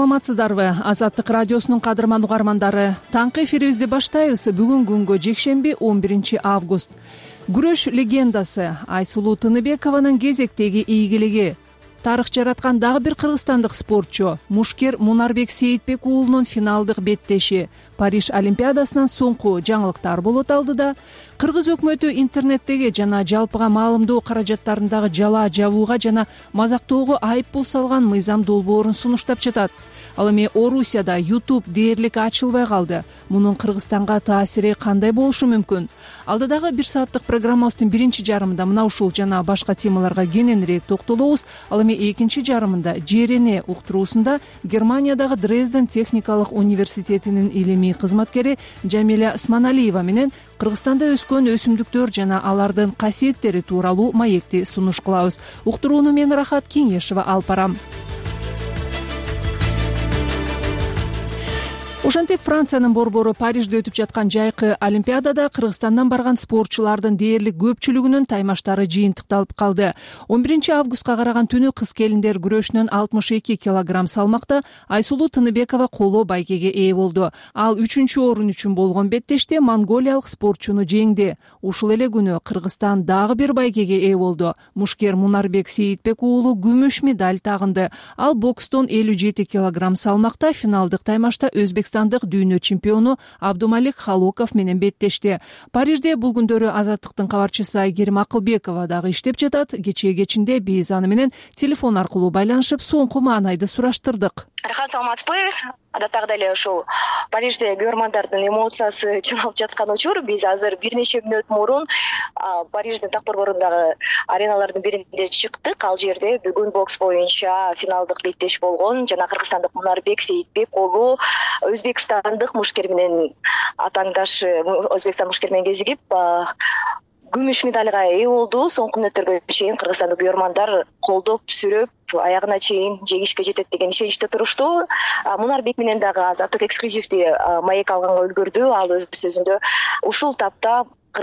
саламатсыздарбы? Азаттык радиосунун кадырман угармандары, таңкы эфирибизди баштайбыз. Бүгүн күнгө жекшемби 11 август. Күрөш легендасы Айсулуу Тыныбекованын кезектеги ийгилиги. Тарых жараткан дагы бир кыргызстандык спортчу Мушкер Мунарбек Сейитбек уулунун финалдык беттеши. Париж Олимпиадасынан соңку жаңылыктар болот алдыда. Кыргыз өкмөтү интернеттеги жана жалпыга маалымдоо каражаттарындагы жала жабууга жана мазактоого айып пул салган мыйзам долбоорун сунуштап жатат. Ал эми Орусияда YouTube дээрлик ачылбай калды. Мунун Кыргызстанга таасири кандай болушу мүмкүн? Алдыдагы 1 сааттык программабыздын биринчи жарымында мына ушул жана башка темаларга кененирээк токтолобуз. Ал эми экинчи жарымында ЖРН уктуруусунда Германиядагы Дрезден техникалык университетинин илимий кызматкери Жамиля Сманалиева менен Кыргызстанда өскөн өсүмдүктөр жана алардын касиеттери тууралуу маекти сунуш кылабыз. Уктурууну мен Рахат Кеңешева алып барам. Ошентип Франциянын борбору Парижде өтүп жаткан жайкы Олимпиадада Кыргызстандан барган спортчулардын дээрлик көпчүлүгүнүн таймаштары жыйынтыкталып калды. 11 августка караган түнү кыз келиндер күрөшүнөн 62 килограмм салмакта Айсулуу Тыныбекова коло байгеге ээ болду. Ал 3-орун үчүн болгон беттеште монголиялык спортчуну жеңди. Ушул эле күнү Кыргызстан дагы бир байгеге ээ болду. Мушкер Мунарбек Сейитбек уулу күмүш медаль тагынды. Ал бокстон 57 килограмм салмакта финалдык таймашта Өзбекстандык дүйнө чемпиону Абдумалик Халоков менен беттешти. Парижде бул күндөрү Азаттыктын кабарчысы Айгерим Акылбекова дагы иштеп жатат. Кечинде биз аны менен телефон аркылуу байланышып, соңку маанайды сураштырдык. Рахат, саламатсызбы? Адаттагыдай эле ушул Парижде көрөрмандардын эмоциясы чоңоюп жаткан учур. Биз азыр бир нече мүнөт мурун Париждин так борборундагы ареналардын биринде чыктык. Ал жерде бүгүн бокс боюнча финалдык беттеш болгон жана кыргызстандык Мунарбек Сейитбек уулу Өзбекстандык Мушкер менен атаңдашы Өзбекстан Мушкер менен кезигип күмүш медальга ээ болду. Соңку мүнөттөргө чейин кыргызстандык күйөрмандар колдоп, сүрөп, аягына чейин жеңишке жетет деген ишеничте турушту. Мунарбек менен дагы Азаттык эксклюзивди маек алганга үлгүрдү. Ал өз сөзүндө ушул тапта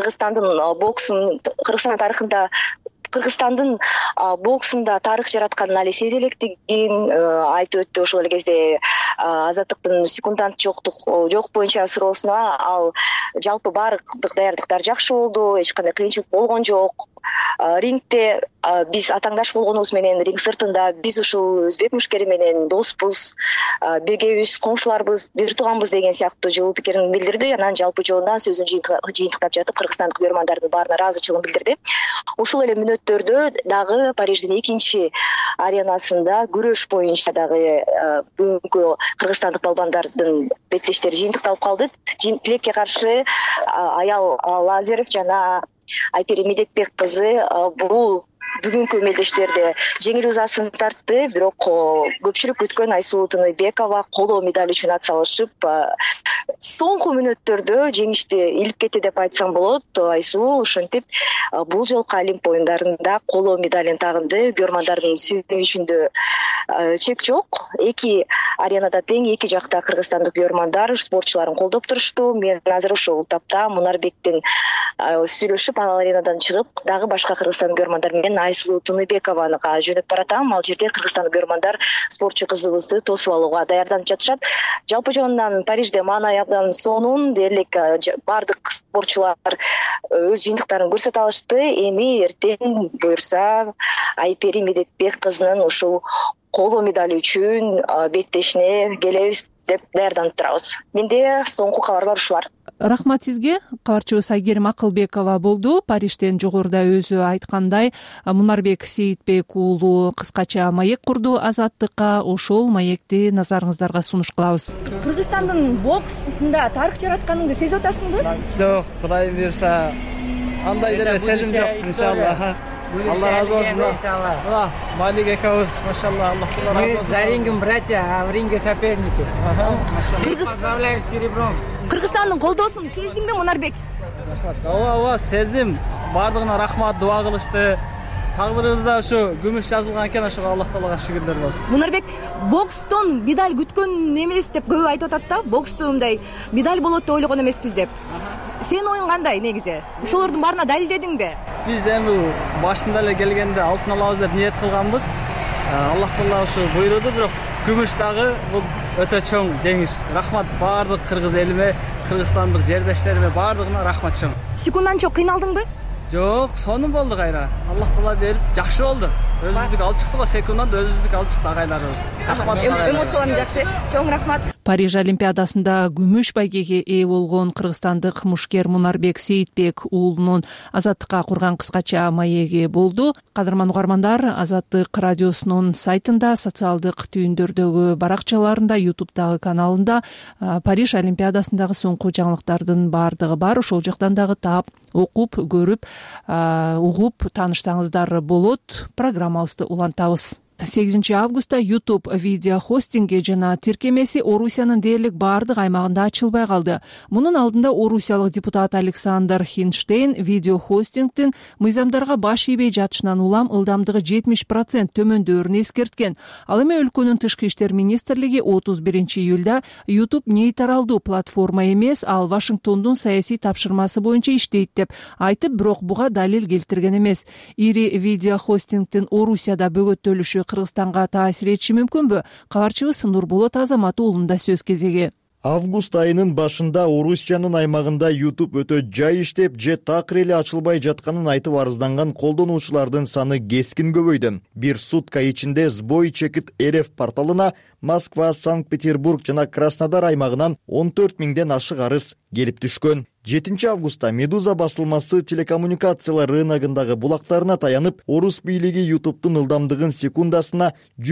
Кыргызстан тарыхында Кыргызстандын боксунда тарых жаратканын али сезе электигин айтып өттү. Ошол эле кезде Азаттыктын секундант жок боюнча суроосуна ал жалпы баардык даярдыктар жакшы болду, эч кандай кыйынчылык болгон жок. Рингде биз атаңдаш болгонубуз менен ринг сыртында биз ушул Өзбек Мушкери менен доспуз, биргебиз, коңшуларбыз, бир тууганбыз деген сыяктуу жылуу пикирин билдирди. Анан жалпы жоондан сөзүн жыйынтыктап жатып Кыргызстандык күйөрмандардын баарына ыраазычылыгын билдирди. Ушул эле мүнөттөрдө дагы Париждин экинчи аренасында күрөш боюнча дагы бүгүнкү кыргызстандык балбандардын беттештери жыйынтыкталып калды. Тилекке каршы Аял Лазарев жана Айпери Медетбек кызы бул бүгүнкү мелдештерде жеңил ызасын тартты. Бирок көпчүлүк күткөн Айсулуу Тыныбекова коло медаль үчүн ат салышып, соңку мүнөттөрдө жеңишти илип кетти деп айтсам болот. Айсулуу ошентип бул жолку Олимп оюндарында коло медалин тагынды. Күйөрмандардын сүйүнүчүндө чек жок. Эки аренада тең, эки жакта кыргызстандык күйөрмандар спортчуларын колдоп турушту. Мен азыр ушул тапта Мунарбектин сүйлөшүп, анал аренадан чыгып, дагы башка кыргызстан күйөрмандар менен Айсулуу Тыныбекованыга жөнөп баратам. Ал жерде кыргызстандык күйөрмандар спортчу кызыбызды тосуп алууга даярданып жатышат. Жалпы жоондан Парижде маанай абдан сонун, дээрлик баардык спортчулар өз жыйынтыктарын көрсөтө алышты. Эми эртең буюрса Айпери Медетбек кызынын ушул коло медали үчүн беттешине келебиз деп даярданып турабыз. Менде соңку кабарлар ушулар. Рахмат сизге. Кабарчыбыз Айгерим Акылбекова болду. Парижден жогоруда өзү айткандай, Мунарбек Сейитбек уулу кыскача маек курду Азаттыкка. Ошол маекти назарыңыздарга сунуш кылабыз. Кыргызстандын боксунда тарых жаратканыңды сезип атасыңбы? Жок, Кудай буйрса, андай деле сезим жок, иншалла. Алла разы болсун. Иншалла. Малик экөөбүз, машалла, Аллах разы болсун. Мы за рингом братья, а в ринге соперники. Поздравляю с серебром. Кыргызстандын колдоосун сездиңби, Мунарбек? Ооба, сездим. Бардыгына рахмат, дуа кылышты. Тагдырыбызда ушу күмүш жазылган экен, ошого Аллах Таалага шүгүрлөр болсун. Мунарбек, бокстон медаль күткөн эмес деп көп айтып атат да. Бокстон мындай медаль болот деп ойлогон эмеспиз деп. Сенин оюң кандай негизи? Ошолордун баарына далилдедиңби? Биз эми башында эле келгенде алтын алабыз деп ниет кылганбыз. Аллах Таала ушу буйруду, бирок күмүш дагы бул өтө чоң жеңиш. Рахмат баардык кыргыз элиме, кыргызстандык жердештериме баардыгына рахмат чоң. Секундачо кыйналдыңбы? Жок, сонун болду кайра. Аллах таала берип, жакшы болду. Өзүбүздүк алып чыктык го, секунданда өзүбүздүк алып чыкты агайларыбыз. Рахмат. Эмоцияларың жакшы. Чоң рахмат. Париж олимпиадасында күмүш байгеге ээ болгон кыргызстандык мушкер Мунарбек Сейитбек уулунун Азаттыкка курган кыскача маеги болду. Кадырман угармандар, Азаттык радиосунун сайтында, социалдык түйүндөрдөгү баракчаларында, YouTube'дагы каналында Париж олимпиадасындагы соңку жаңылыктардын баардыгы бар. Ошол жактан дагы таап, окуп, көрүп, угуп таанышсаңыздар болот. Программабызды улантабыз. 8 августта YouTube видео хостинги жана тиркемеси Орусиянын дээрлик баардык аймагында ачылбай калды. Мунун алдында орусиялык депутат Александр Хинштейн видео хостингдин мыйзамдарга баш ийбей жатышынан улам ылдамдыгы 70% төмөндөөрүн эскерткен. Ал эми өлкөнүн тышкы иштер министрлиги 31-июлда YouTube нейтралдуу платформа эмес, ал Вашингтондун саясий тапшырмасы боюнча иштейт деп айтып, бирок буга далил келтирген эмес. Ири видео хостингдин Орусияда бөгөттөлүшү Кыргызстанга таасир этиши мүмкүнбү? Кабарчыбыз Нурболот Азамат уулунда сөз кезеги. Август айынын башында Орусиянын аймагында YouTube өтө жай иштеп, же такыр эле ачылбай жатканын айтып арызданган колдонуучулардын саны кескин көбөйдү. Бир сутка ичинде Сбой Чекит РФ порталына Москва, Санкт-Петербург жана Краснодар аймагынан 14 000ден ашык арыз келип түшкөн. 7 августта Медуза басылмасы телекоммуникациялар рыногундагы булактарына таянып, орус бийлиги YouTube'дун ылдамдыгын секундасына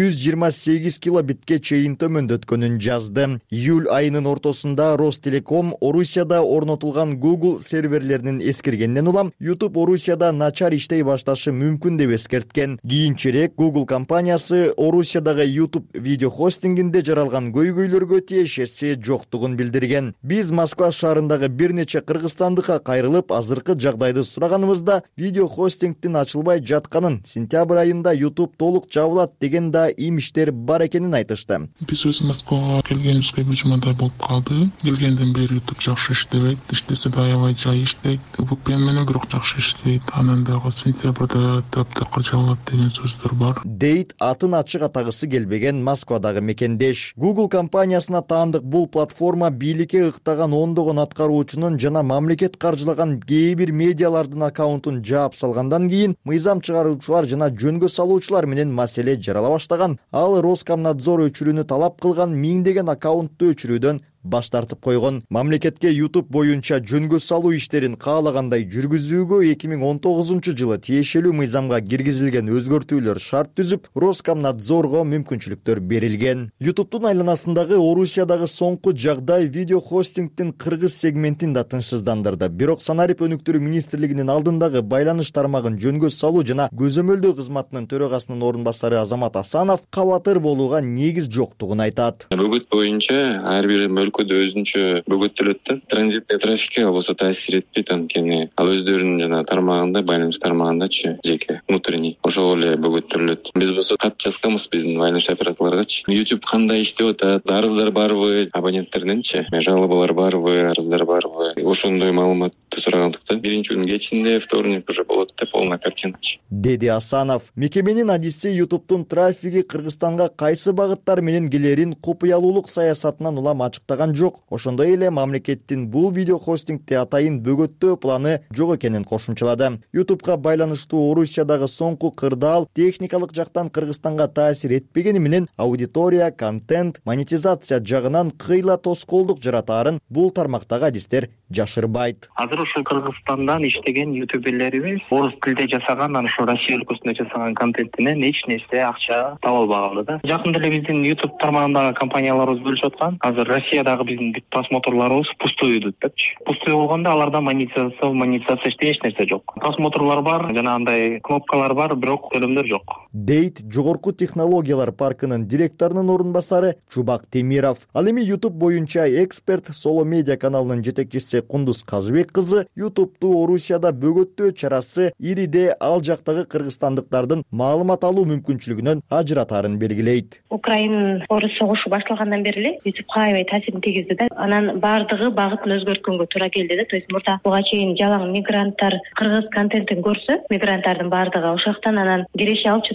128 килобитке чейин төмөндөткөнүн жазды. Июль айынын ортосунда Ростелеком Орусияда орнотулган Google серверлеринин эскиргенден улам YouTube Орусияда начар иштей башташы мүмкүн деп эскерткен. Кийинчерээк Google компаниясы Орусиядагы YouTube видео хостингинде жаралган көйгөйлөргө тиешеси жоктугун билдирген. Биз Москва шаарындагы бир нече кыргызстандыкка кайрылып, азыркы жагдайды сураганыбызда видео хостингдин ачылбай жатканын, сентябрь айында YouTube толук жабылат деген да имиштер бар экенин айтышты. Биз өз Москвага келгенибизге бир жумадай болуп калды. Келгенден бери YouTube жакшы иштебейт, иштесе да аябай жай иштейт. VPN менен бирок жакшы иштейт. Анан дагы сентябрда таптакыр жабылат деген сөздөр бар. Дейт атын ачык атагысы келбеген Москвадагы мекендеш. Google компаниясына таандык бул платформа бийликке ыктаган ондогон аткаруучунун жана мамлекет каржылаган кээ бир медиалардын аккаунтун жаап салгандан кийин мыйзам чыгаруучулар жана жөнгө салуучулар менен маселе жарала баштаган. Ал Роскомнадзор өчүрүүнү талап кылган миңдеген аккаунтту өчүрүүдөн баш тартып койгон. Мамлекетке YouTube боюнча жөнгө салуу иштерин каалагандай жүргүзүүгө 2019-жылы тиешелүү мыйзамга киргизилген өзгөртүүлөр шарт түзүп, Роскомнадзорго мүмкүнчүлүктөр берилген. YouTube'дун айланасындагы Орусиядагы соңку жагдай видео хостингдин кыргыз сегментин да тынчсыздандырды. Бирок Санарип өнүктүрүү министрлигинин алдындагы байланыш тармагын жөнгө салуу жана көзөмөлдөө кызматынын төрагасынын орун басары Азамат Асанов кабатыр болууга негиз жоктугун айтат. Бөгөт боюнча ар бир өлкөдө өзүнчө бөгөттөлөт да. Транзиттик трафикке болсо таасир этпейт, анткени ал өздөрүнүн жана тармагында, байланыш тармагындачы жеке внутренний ошол эле бөгөттөлөт. Биз болсо кат жазганбыз биздин байланыш операторлоргочу. YouTube кандай иштеп атат, арыздар барбы, абоненттерденчи, жалобалар барбы, арыздар барбы, ошондой маалыматты сурагандыктан биринчи күнүн кечинде, вторник уже болот деп полная картиначы, деди Асанов. Мекеменин адиси YouTube'дун трафиги Кыргызстанга кайсы багыттар менен келерин купуялуулук саясатынан улам ачыктаган жок. Ошондой эле мамлекеттин бул видео хостингди атайын бөгөттөө планы жок экенин кошумчалады. YouTube'га байланыштуу Орусиядагы соңку кырдаал техникалык жактан Кыргызстанга таасир этпегени менен аудитория, контент, монетизация жагынан кыйла тоскоолдук жаратаарын бул тармактагы адистер жашырбайт. Азыр ушул Кыргызстандан иштеген ютуберлерибиз орус тилде жасаган, анан ушул Россия өлкөсүндө жасаган контенттинен эч нерсе акча таба албаган да. Жакында эле биздин YouTube тармагындагы компанияларыбыз бөлүшүп аткан. Азыр Россиядагы биздин бүт просмотрларыбыз пустой өтөт депчи. Пустой болгондо аларда монетизация эч нерсе жок. Просмотрлар бар, жана андай кнопкалар бар, бирок төлөмдөр жок. Дейт жогорку технологиялар паркынын директорунун орун басары Чубак Темиров. Ал эми YouTube боюнча эксперт Соло медиа каналынын жетекчиси Кундуз Казыбек кызы YouTube'ду Орусияда бөгөттөө чарасы ириде ал жактагы кыргызстандыктардын маалымат алуу мүмкүнчүлүгүнөн ажыратарын белгилейт. Украина-орус согушу башталгандан бери эле YouTube аябай таасирин тийгизди да. Анан бардыгы багытын өзгөрткөнгө туура келди да. То есть мурда буга чейин жалаң мигранттар кыргыз контентин көрсө, мигранттардын бардыгы ошол жактан анан киреше алчу да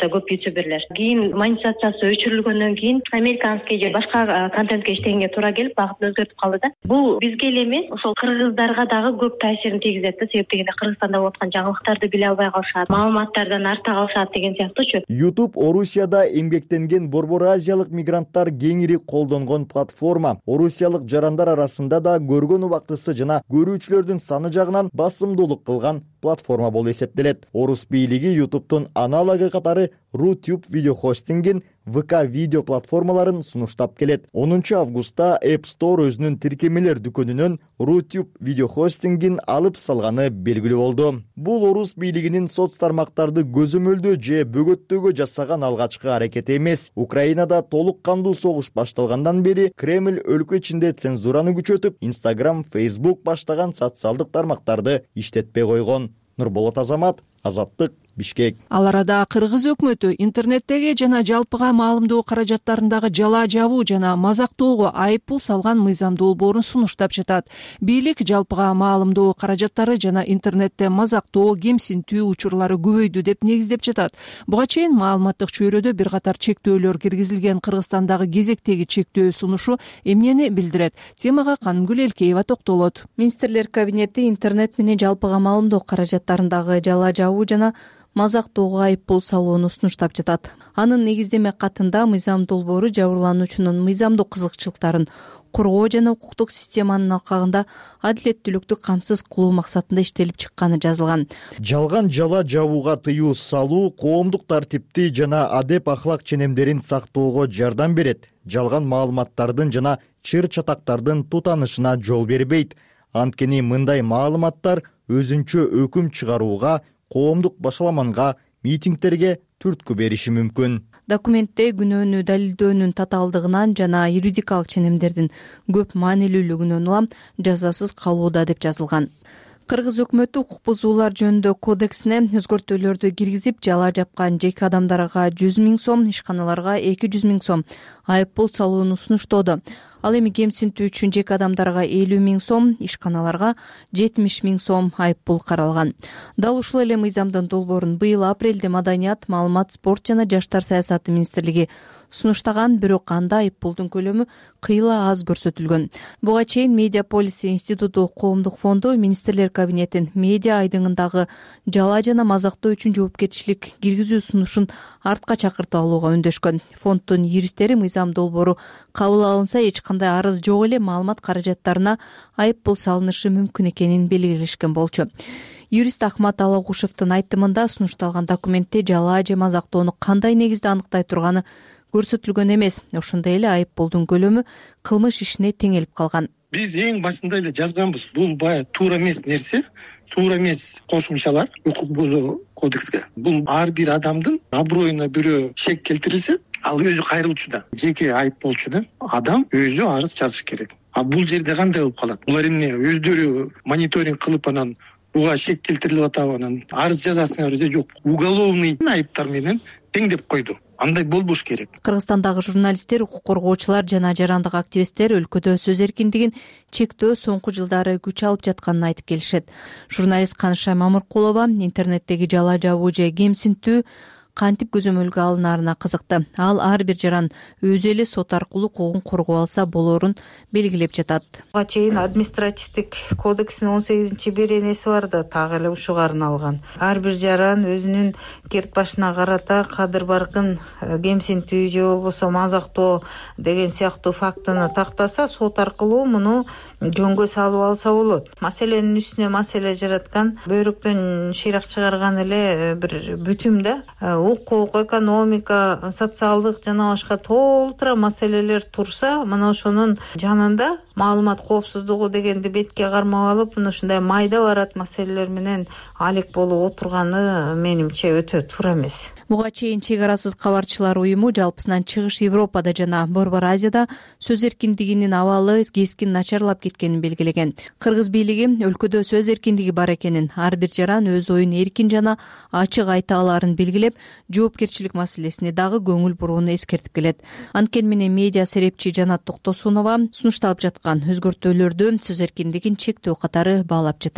көп ютуберлер. Кийин монетизациясы өчүрүлгөндөн кийин американский же башка контентке иштегенге туура келип багытын өзгөртүп калды да. Бул бизге эле эмес, ошол кыргыздарга дагы көп таасирин тийгизет да. Себеп дегенде Кыргызстанда болуп аткан жаңылыктарды биле албай калышат, маалыматтардан арта калышат деген сыяктуучу. YouTube Орусияда эмгектенген Борбор Азиялык мигранттар кеңири колдонгон платформа. Орусиялык жарандар арасында да көргөн убактысы жана көрүүчүлөрдүн саны жагынан басымдуулук кылган платформа болуп эсептелет. Орус бийлиги YouTube'тун аналогу катары RuTube видео хостингин, VK видео платформаларын сунуштап келет. 10 августта App Store өзүнүн тиркемелер дүкөнүнөн RuTube видео хостингин алып салганы белгилүү болду. Бул Орус бийлигинин соц тармактарды көзөмөлдөө же бөгөттөөгө жасаган алгачкы аракети эмес. Украинада толук кандуу согуш башталгандан бери Кремль өлкө ичинде цензураны күчөтүп, Instagram, Facebook баштаган социалдык тармактарды иштетпей койгон. Нурболот Азамат, Азаттык, Бишкек. Ал арада кыргыз өкмөтү интернеттеги жана жалпыга маалымдоо каражаттарындагы жала жабуу жана мазактоого айып пул салган мыйзам долбоорун сунуштап жатат. Бийлик жалпыга маалымдоо каражаттары жана интернетте мазактоо, кемсинтүү учурлары көбөйдү деп негиздеп жатат. Буга чейин маалыматтык чөйрөдө бир катар чектөөлөр киргизилген. Кыргызстандагы кезектеги чектөө сунушу эмнени билдирет? Темага Канымгүл Элкеева токтолот. Министрлер кабинети интернет менен жалпыга маалымдоо каражаттарындагы жала жабуу жана мазактоого айып пул салууну сунуштап жатат. Анын негиздеме катында мыйзам долбоору жабырлануучунун мыйзамдык кызыкчылыктарын коргоо жана укуктук системанын алкагында адилеттүүлүктү камсыз кылуу максатында иштелип чыкканы жазылган. Жалган жала жабууга тыюу салуу коомдук тартипти жана адеп ахлак ченемдерин сактоого жардам берет. Жалган маалыматтардын жана чыр чатактардын тутанышына жол бербейт. Анткени мындай маалыматтар өзүнчө өкүм чыгарууга, коомдук башаламанга, митингтерге түрткү бериши мүмкүн. Документте күнөөнү далилдөөнүн татаалдыгынан жана юридикалык ченемдердин көп маанилүүлүгүнөн улам жазасыз калууда деп жазылган. Кыргыз өкмөтү укук бузуулар жөнүндө кодексине өзгөртүүлөрдү киргизип, жала жапкан жеке адамдарга 100 000 сом, ишканаларга 200 000 сом айып пул салууну сунуштоодо. Ал эми кемсинтүү үчүн жеке адамдарга 50 000 сом, ишканаларга 70 000 сом айып пул каралган. Дал ушул эле мыйзамдын долбоорун быйыл апрелде Маданият, маалымат, спорт жана жаштар саясаты министрлиги сунуштаган, бирок анда айып пулдун көлөмү кыйла аз көрсөтүлгөн. Буга чейин Медиа Полиси институту коомдук фонду министрлер кабинетин медиа айдыңындагы жала жана мазактоо үчүн жоопкерчилик киргизүү сунушун артка чакыртып алууга үндөшкөн. Фонддун юристтери мыйзам долбоору кабыл алынса эч кандай арыз жок эле маалымат каражаттарына айып пул салынышы мүмкүн экенин белгилешкен болчу. Юрист Ахмат Алагушевдин айтымында сунушталган документте жала же мазактоону кандай негизде аныктай турганы көрсөтүлгөн эмес. Ошондой эле айып пулдун көлөмү кылмыш ишине теңелип калган. Биз эң башында эле жазганбыз. Бул бая туура эмес нерсе, туура эмес кошумчалар укук бузуу кодекске. Бул ар бир адамдын аброюна бирөө шек келтирилсе, ал өзү кайрылуучу да, жеке айып болчу да, адам өзү арыз жазыш керек. А бул жерде кандай болуп калат? Булар эмне өздөрү мониторинг кылып анан буга шек келтирилип атабы, анан арыз жазасыңар же жок, уголовный айыптар менен теңдеп койду. Андай болбош керек. Кыргызстандагы журналисттер, укук коргоочулар жана жарандык активисттер өлкөдө сөз эркиндигин чектөө соңку жылдары күч алып жатканын айтып келишет. Журналист Канышай Мамыркулова интернеттеги жала жабуу же кемсинтүү кантип көзөмөлгө алынаарына кызыкты. Ал ар бир жаран өзү эле сот аркылуу укугун коргоп алса болоорун белгилеп жатат. Буга чейин административдик кодекстин 18-беренеси бар да, так эле ушуга арналган. Ар бир жаран өзүнүн керт башына карата кадыр баркын кемсинтүү же болбосо мазактоо деген сыяктуу фактыны тактаса, сот аркылуу муну жөнгө салып алса болот. Маселенин үстүнө маселе жараткан, бөйрөктөн шыйрак чыгарган эле бир бүтүм да. Укук, экономика, социалдык жана башка толтура маселелер турса, мына ошонун жанында маалымат коопсуздугу дегенди бетке кармап алып, мына ушундай майда барат маселелер менен алек болуп отурганы менимче өтө туура эмес. Буга чейин Чек арасыз кабарчылар уюму жалпысынан чыгыш Европада жана Борбор Азияда сөз эркиндигинин абалы кескин начарлап кеткенин белгилеген. Кыргыз бийлиги өлкөдө сөз эркиндиги бар экенин, ар бир жаран өз оюн эркин жана ачык айта алаарын белгилеп, жоопкерчилик маселесине дагы көңүл бурууну эскертип келет. Анткени менен медиа серепчи Жанат Токтосунова сунушталып жаткан өзгөртүүлөрдү сөз эркиндигин чектөө катары баалап жатат.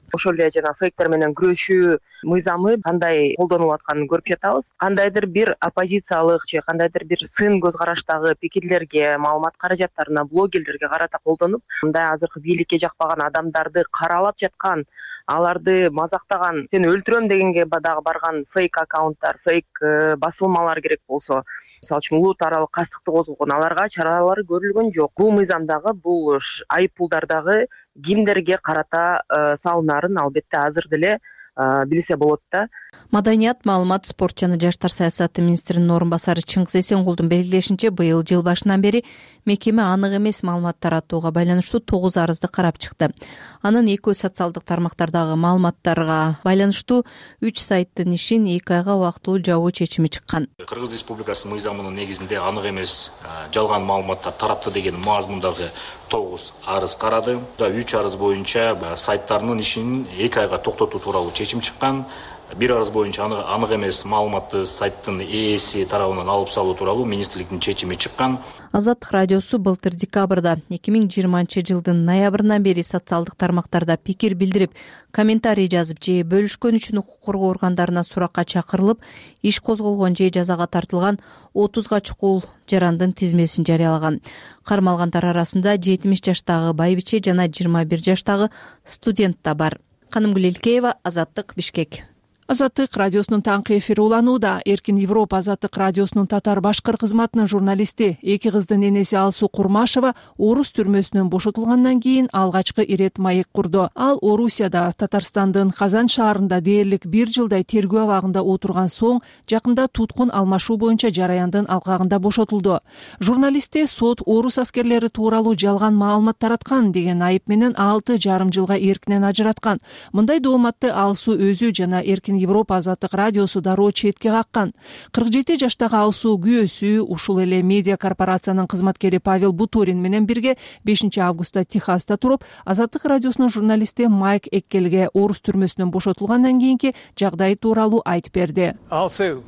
ошол эле жана фейктер менен күрөшүү мыйзамы кандай колдонулуп атканын көрүп жатабыз. Кандайдыр бир оппозициялык же кандайдыр бир сын көз караштагы пикирлерге, маалымат каражаттарына, блогерлерге карата колдонуп, мындай азыркы бийликке жакпаган адамдарды каралап жаткан, аларды мазактаган, сени өлтүрөм дегенге дагы барган фейк аккаунттар, фейк басылмалар керек болсо, мисалы үчүн улут аралык кастыкты козгогон, аларга чаралар көрүлгөн жок. Бул мыйзамдагы, бул айып пулдардагы кимдерге карата салынаарын албетте азыр деле билсе болот да. Маданият, маалымат, спорт жана жаштар саясаты министринин орун басары Чыңгыз Эсенгулдун белгилешинче, быйыл жыл башынан бери мекеме анык эмес маалымат таратууга байланыштуу 9 арызды карап чыкты. Анын экөө социалдык тармактардагы маалыматтарга байланыштуу 3 сайттын ишин 2 айга убактылуу жабуу чечими чыккан. Кыргыз Республикасынын мыйзамынын негизинде анык эмес жалган маалыматтар таратты деген мазмундагы 9 арыз карады. 3 арыз боюнча сайттарынын ишин 2 айга токтотуу тууралуу чечим чыккан. Бир арыз боюнча анык эмес маалыматты сайттын ээси тарабынан алып салуу тууралуу министрликтин чечими чыккан. Азаттык радиосу былтыр декабрда 2020-жылдын ноябрынан бери социалдык тармактарда пикир билдирип, комментарий жазып же бөлүшкөн үчүн укук коргоо органдарына суракка чакырылып, иш козголгон же жазага тартылган 30га чукул жарандын тизмесин жарыялаган. Кармалгандар арасында 70 жаштагы байбиче жана 21 жаштагы студент да бар. Канымгүл Элкеева, Азаттык, Бишкек. Азаттык радиосунун таңкы эфири уланууда. Эркин Европа Азаттык радиосунун татар-башкыр кызматынын журналисти, 2 кыздын энеси Алсуу Курмашева Орус түрмөсүнөн бошотулгандан кийин алгачкы ирет маек курду. Ал Орусияда, Татарстандын Казан шаарында дээрлик 1 жылдай тергөө абагында отурган соң, жакында туткун алмашуу боюнча жараяндын алкагында бошотулду. Журналистте сот орус аскерлери тууралуу жалган маалымат тараткан деген айып менен 6,5 жылга эркинен ажыраткан. Мындай дооматты Алсуу өзү жана Эркин Европа Азаттык радиосу дароо четке каккан. 47 жаштагы Алсуу күйөөсү, ушул эле медиа корпорациянын кызматкери Павел Бутурин менен бирге 5 августта Техаста туруп, Азаттык радиосунун журналисти Майк Эккелге Орус түрмөсүнөн бошотулгандан кийинки жагдай тууралуу айтып берди. Алсуу,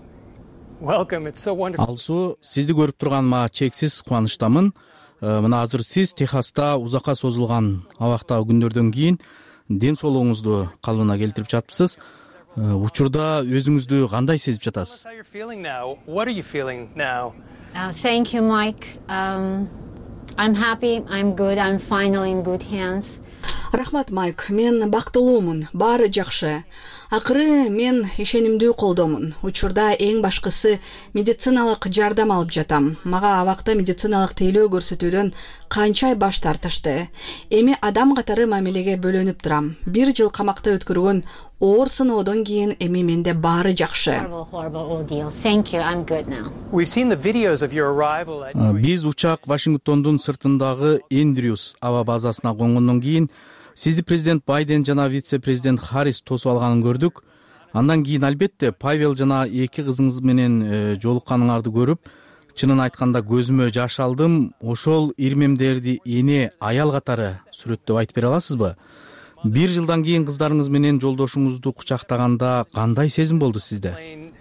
сизди көрүп турганыма чексиз кубанычтамын. Мына азыр сиз Техаста узакка созулган абактагы күндөрдөн кийин ден соолугуңузду калыбына келтирип жатыпсыз. Учурда өзүңүздү кандай сезип жатасыз? Thank you, Mike. I'm happy, I'm good, I'm finally in good hands. Рахмат, Майк. Мен бактылуумун, баары жакшы. Акыры мен ишенимдүү колдомун. Учурда эң башкысы медициналык жардам алып жатам. Мага абакта медициналык тейлөө көрсөтүүдөн канча ай баш тартышты. Эми адам катары мамилеге бөлөнүп турам. 1 жыл камакта өткөргөн оор сыноодон кийин эми менде баары жакшы. Биз учак Вашингтондун сыртындагы Эндрюс аба базасына конгондон кийин сизди президент Байден жана вице-президент Харрис тосуп алганын көрдүк. Андан кийин албетте Павел жана 2 кызыңыз менен жолукканыңарды көрүп, чынын айтканда көзүмө жаш алдым. Ошол ирмемдерди эне, аял катары сүрөттөп айтып бере аласызбы? 1 жылдан кийин кыздарыңыз менен жолдошуңузду кучактаганда кандай сезим болду сизде?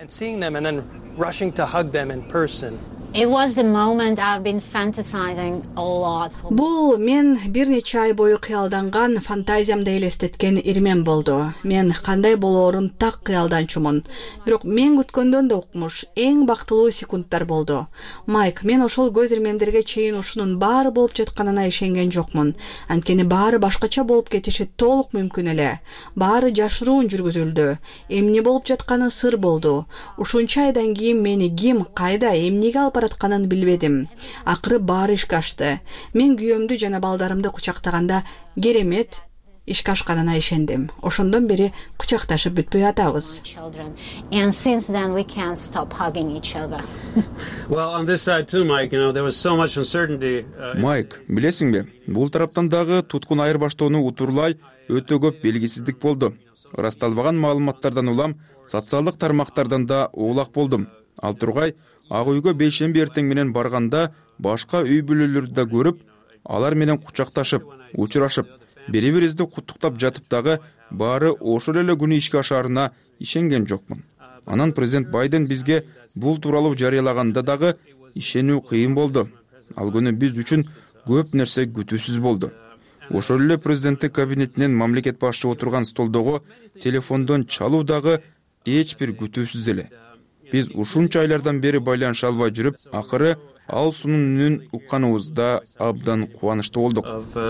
It was the moment I've been fantasizing a lot. Бул мен бир нече ай бою кыялданган, фантазиямда элестеткен ирмем болду. Мен кандай болоорун так кыялданчумун. Бирок мен күткөндөн да укмуш, эң бактылуу секунддар болду. Майк, мен ошол көз ирмемдерге чейин ушунун баары болуп жатканына ишенген жокмун. Анткени баары башкача болуп кетиши толук мүмкүн эле. Баары жашыруун жүргүзүлдү. Эмне болуп жатканы сыр болду. Ушунча айдан кийин мени ким, кайда, эмнеге алып баратканын билбедим. Акыры баары ишке ашты. Мен күйөөмдү жана балдарымды кучактаганда керемет ишке ашканына ишендим. Ошондон бери кучакташып бүтпөй атабыз. And since then we can't stop hugging each other. Well, on this side too, Mike, there was so much uncertainty. Майк, билесиңби? Бул тараптан дагы туткун айырбаштоону утурлай өтө көп белгисиздик болду. Ырасталбаган маалыматтардан улам социалдык тармактардан да оолак болдум. Ал тургай Ак үйгө бейшемби эртең менен барганда башка үй бүлөлөрдү да көрүп, алар менен кучакташып, учурашып, бири-бирибизди куттуктап жатып дагы баары ошол эле күнү ишке ашаарына ишенген жокмун. Анан президент Байден бизге бул тууралуу жарыялаганда дагы ишенүү кыйын болду. Ал күнү биз үчүн көп нерсе күтүүсүз болду. ошол эле президенттик кабинетинен мамлекет башчы отурган столдогу телефондон чалуу дагы эч бир күтүүсүз эле. Биз ушунча айлардан бери байланыша албай жүрүп, акыры ал суунун үнүн укканыбызда абдан кубанычтуу болдук.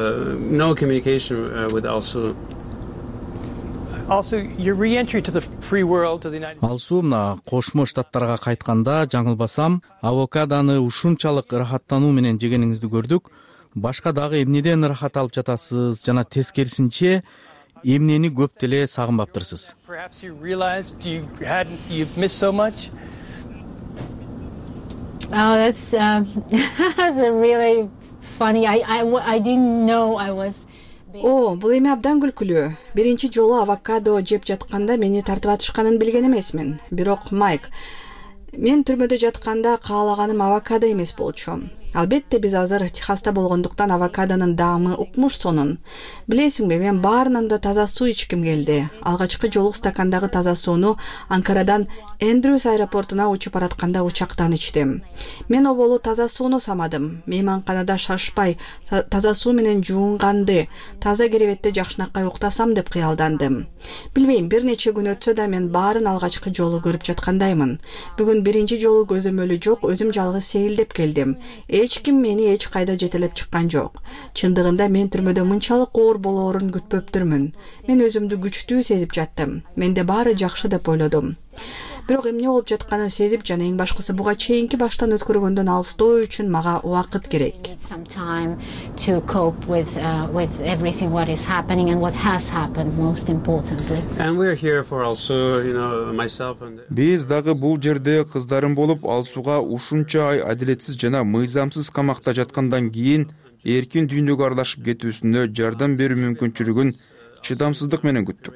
Алсуу мына Кошмо Штаттарга кайтканда, жаңылбасам, авокадону ушунчалык ырахаттануу менен жегениңизди көрдүк. Башка дагы эмнеден ырахат алып жатасыз жана тескерисинче эмнени көп деле сагынбаптырсыз? Oh, that's really funny. I didn't know I was. Бул эми абдан күлкүлүү. Биринчи жолу авокадо жеп жатканда мени тартып атышканын билген эмесмин. Бирок Майк, мен түрмөдө жатканда каалаганым авокадо эмес болчу. Албетте биз азыр Техаста болгондуктан авокадонун даамы укмуш сонун. Билесиңби, мен баарынан да таза суу ичким келди. Алгачкы жолу стакандагы таза сууну Анкарадан Эндрюс аэропортуна учуп баратканда учактан ичтим. Мен оболу таза сууну самадым. Мейманканада шашпай таза суу менен жуунганды, таза керебетте жакшынакай уктасам деп кыялдандым. Билбейм, бир нече күн өтсө да мен баарын алгачкы жолу көрүп жаткандаймын. Бүгүн биринчи жолу көзөмөлү жок, өзүм жалгыз сейилдеп келдим. Эч ким мени эч кайда жетелеп чыккан жок. Чындыгында мен түрмөдө мынчалык оор болоорун күтпөптүрмүн. Мен өзүмдү күчтүү сезип жаттым. Менде баары жакшы деп ойлодум. Бирок эмне болуп жатканын сезип жана эң башкысы буга чейинки баштан өткөргөндөн алыстоо үчүн мага убакыт керек. Биз дагы бул жерде кыздарым болуп, Алсууга ушунча ай адилетсиз жана мыйзамсыз камакта жаткандан кийин эркин дүйнөгө аралашып кетүүсүнө жардам берүү мүмкүнчүлүгүн чыдамсыздык менен күттүк.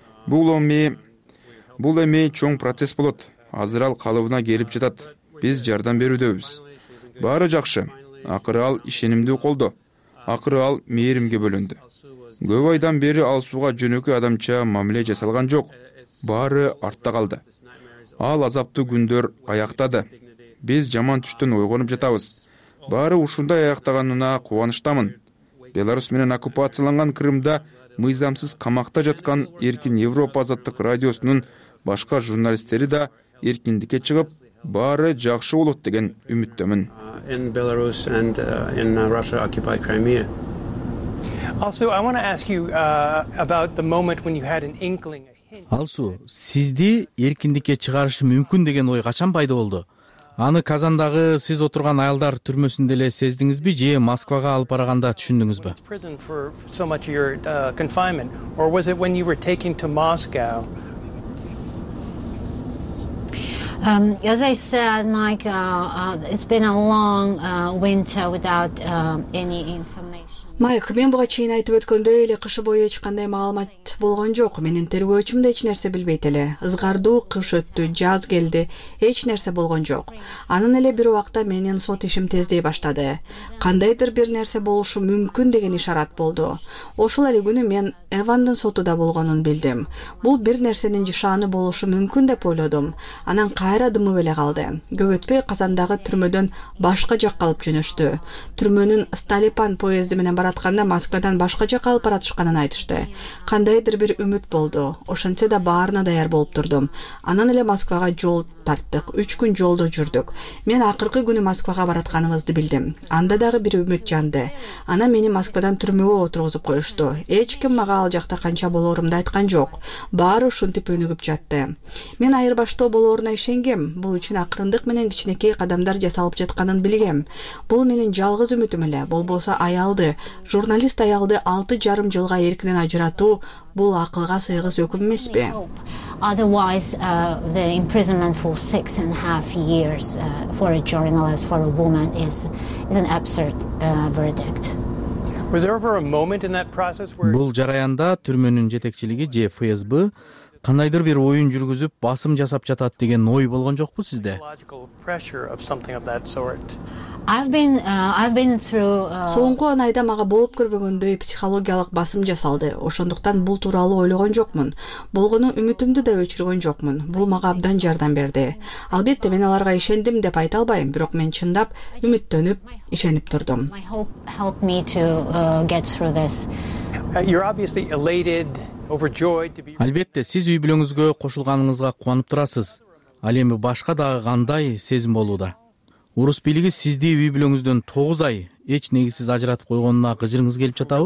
Бул эми чоң процесс болот. Азыр ал калыбына келип жатат. Биз жардам берүүдөбүз. Баары жакшы. Акыры ал ишенимдүү колдо. Акыры ал мээримге бөлөндү. Көп айдан бери Алсууга жөнөкөй адамча мамиле жасалган жок. Баары артта калды. Ал азаптуу күндөр аяктады. Биз жаман түштөн ойгонуп жатабыз. Баары ушундай аяктаганына кубанычтамын. Беларусь менен оккупацияланган Крымда мыйзамсыз камакта жаткан Эркин Европа азаттык радиосунун башка журналисттери да эркиндикке чыгып, баары жакшы болот деген үмүттөмүн. In Belarus and in Russia-occupied Crimea. Also, I want to ask you about the moment when you had an inkling. Алсуу, сизди эркиндикке чыгарышы мүмкүн деген ой качан пайда болду? Аны Казандагы сиз отурган аялдар түрмөсүндө эле сездиңизби же Москвага алып барганда түшүндүңүзбү? Prison for so much of your confinement, or was it when you were taken to Moscow? As I said, Mike, it's been a long winter without any information. Майк, мен буга чейин айтып өткөндөй эле кышы бою эч кандай маалымат болгон жок. Менин тергөөчүм да эч нерсе билбейт эле. Ызгардуу кыш өттү, жаз келди, эч нерсе болгон жок. Анын эле бир убакта менин сот ишим тездей баштады. Кандайдыр бир нерсе болушу мүмкүн деген ишарат болду. Ошол эле күнү мен Эвандын сотуда болгонун билдим. Бул бир нерсенин жышааны болушу мүмкүн деп ойлодум. Анан кайра дымы эле калды. Көп өтпөй Казандагы түрмөдөн башка жакка алып жөнөштү. Түрмөнүн Сталипан поезди менен баратканда Москвадан башка жакка алып баратышканын айтышты. Кандайдыр бир үмүт болду. Ошентсе да баарына даяр болуп турдум. Анан эле Москвага жол тарттык. 3 күн жолдо жүрдүк. Мен акыркы күнү Москвага баратканыбызды билдим. Анда дагы бир үмүт жанды. Анан мени Москвадан түрмөгө отургузуп коюшту. Эч ким мага ал жакта канча болоорумду айткан жок. Баары ушинтип өнүгүп жатты. Мен айырбаштоо болооруна ишенгем. Бул үчүн акырындык менен кичинекей кадамдар жасалып жатканын билгем. Бул менин жалгыз үмүтүм эле. Болбосо аялды, журналист аялды 6,5 жылга эркинен ажыратуу бул акылга сыйгыс өкүм эмеспи? Otherwise, the imprisonment for 6.5 years for a journalist, for a woman, is an absurd verdict. Was there ever a moment in that process where Бул жараянда түрмөнүн жетекчилиги же ФСБ кандайдыр бир оюн жүргүзүп басым жасап жатат деген ой болгон жокпу сизде? Соңку 10 айда мага болуп көрбөгөндөй психологиялык басым жасалды. Ошондуктан бул тууралуу ойлогон жокмун. Болгону үмүтүмдү да өчүргөн жокмун. Бул мага абдан жардам берди. Албетте мен аларга ишендим деп айта албайм, бирок мен чындап үмүттөнүп, ишенип турдум. Албетте, сиз үй бүлөңүзгө кошулганыңызга кубанып турасыз. Ал эми башка дагы кандай сезим болууда? Орус бийлиги сизди үй бүлөңүздөн 9 ай эч негизсиз ажыратып койгонуна кыжырыңыз келип жатабы?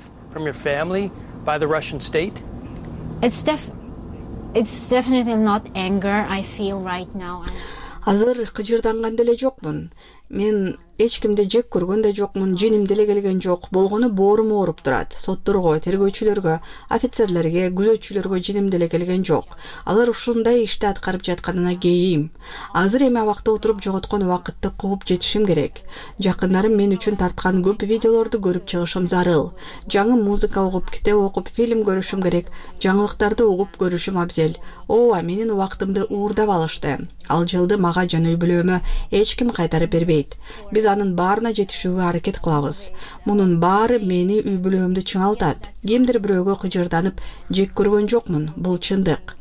Азыр кыжырданган деле жокмун. Мен эч кимди жек көргөн да жокмун, женим деле келген жок. Болгону боорум ооруп турат. Сотторго, тергөөчүлөргө, офицерлерге, күзөтчүлөргө женим деле келген жок. Алар ушундай ишти аткарып жатканына кейим. Азыр эми абакта отуруп жоготкон убакытты кууп жетишим керек. Жакындарым мен үчүн тарткан көп видеолорду көрүп чыгышым зарыл. Жаңы музыка угуп, китеп окуп, фильм көрүшүм керек. Жаңылыктарды угуп көрүшүм абзел. Ооба, менин убактымды уурдап алышты. Ал жылды мага жана үй бүлөмө эч ким кайтарып бербейт. Биз анын баарына жетишүүгө аракет кылабыз. Мунун баары мени үй бүлөмдү чыңалтат. Кимдир бирөөгө кыжырданып жек көргөн жокмун. Бул чындык.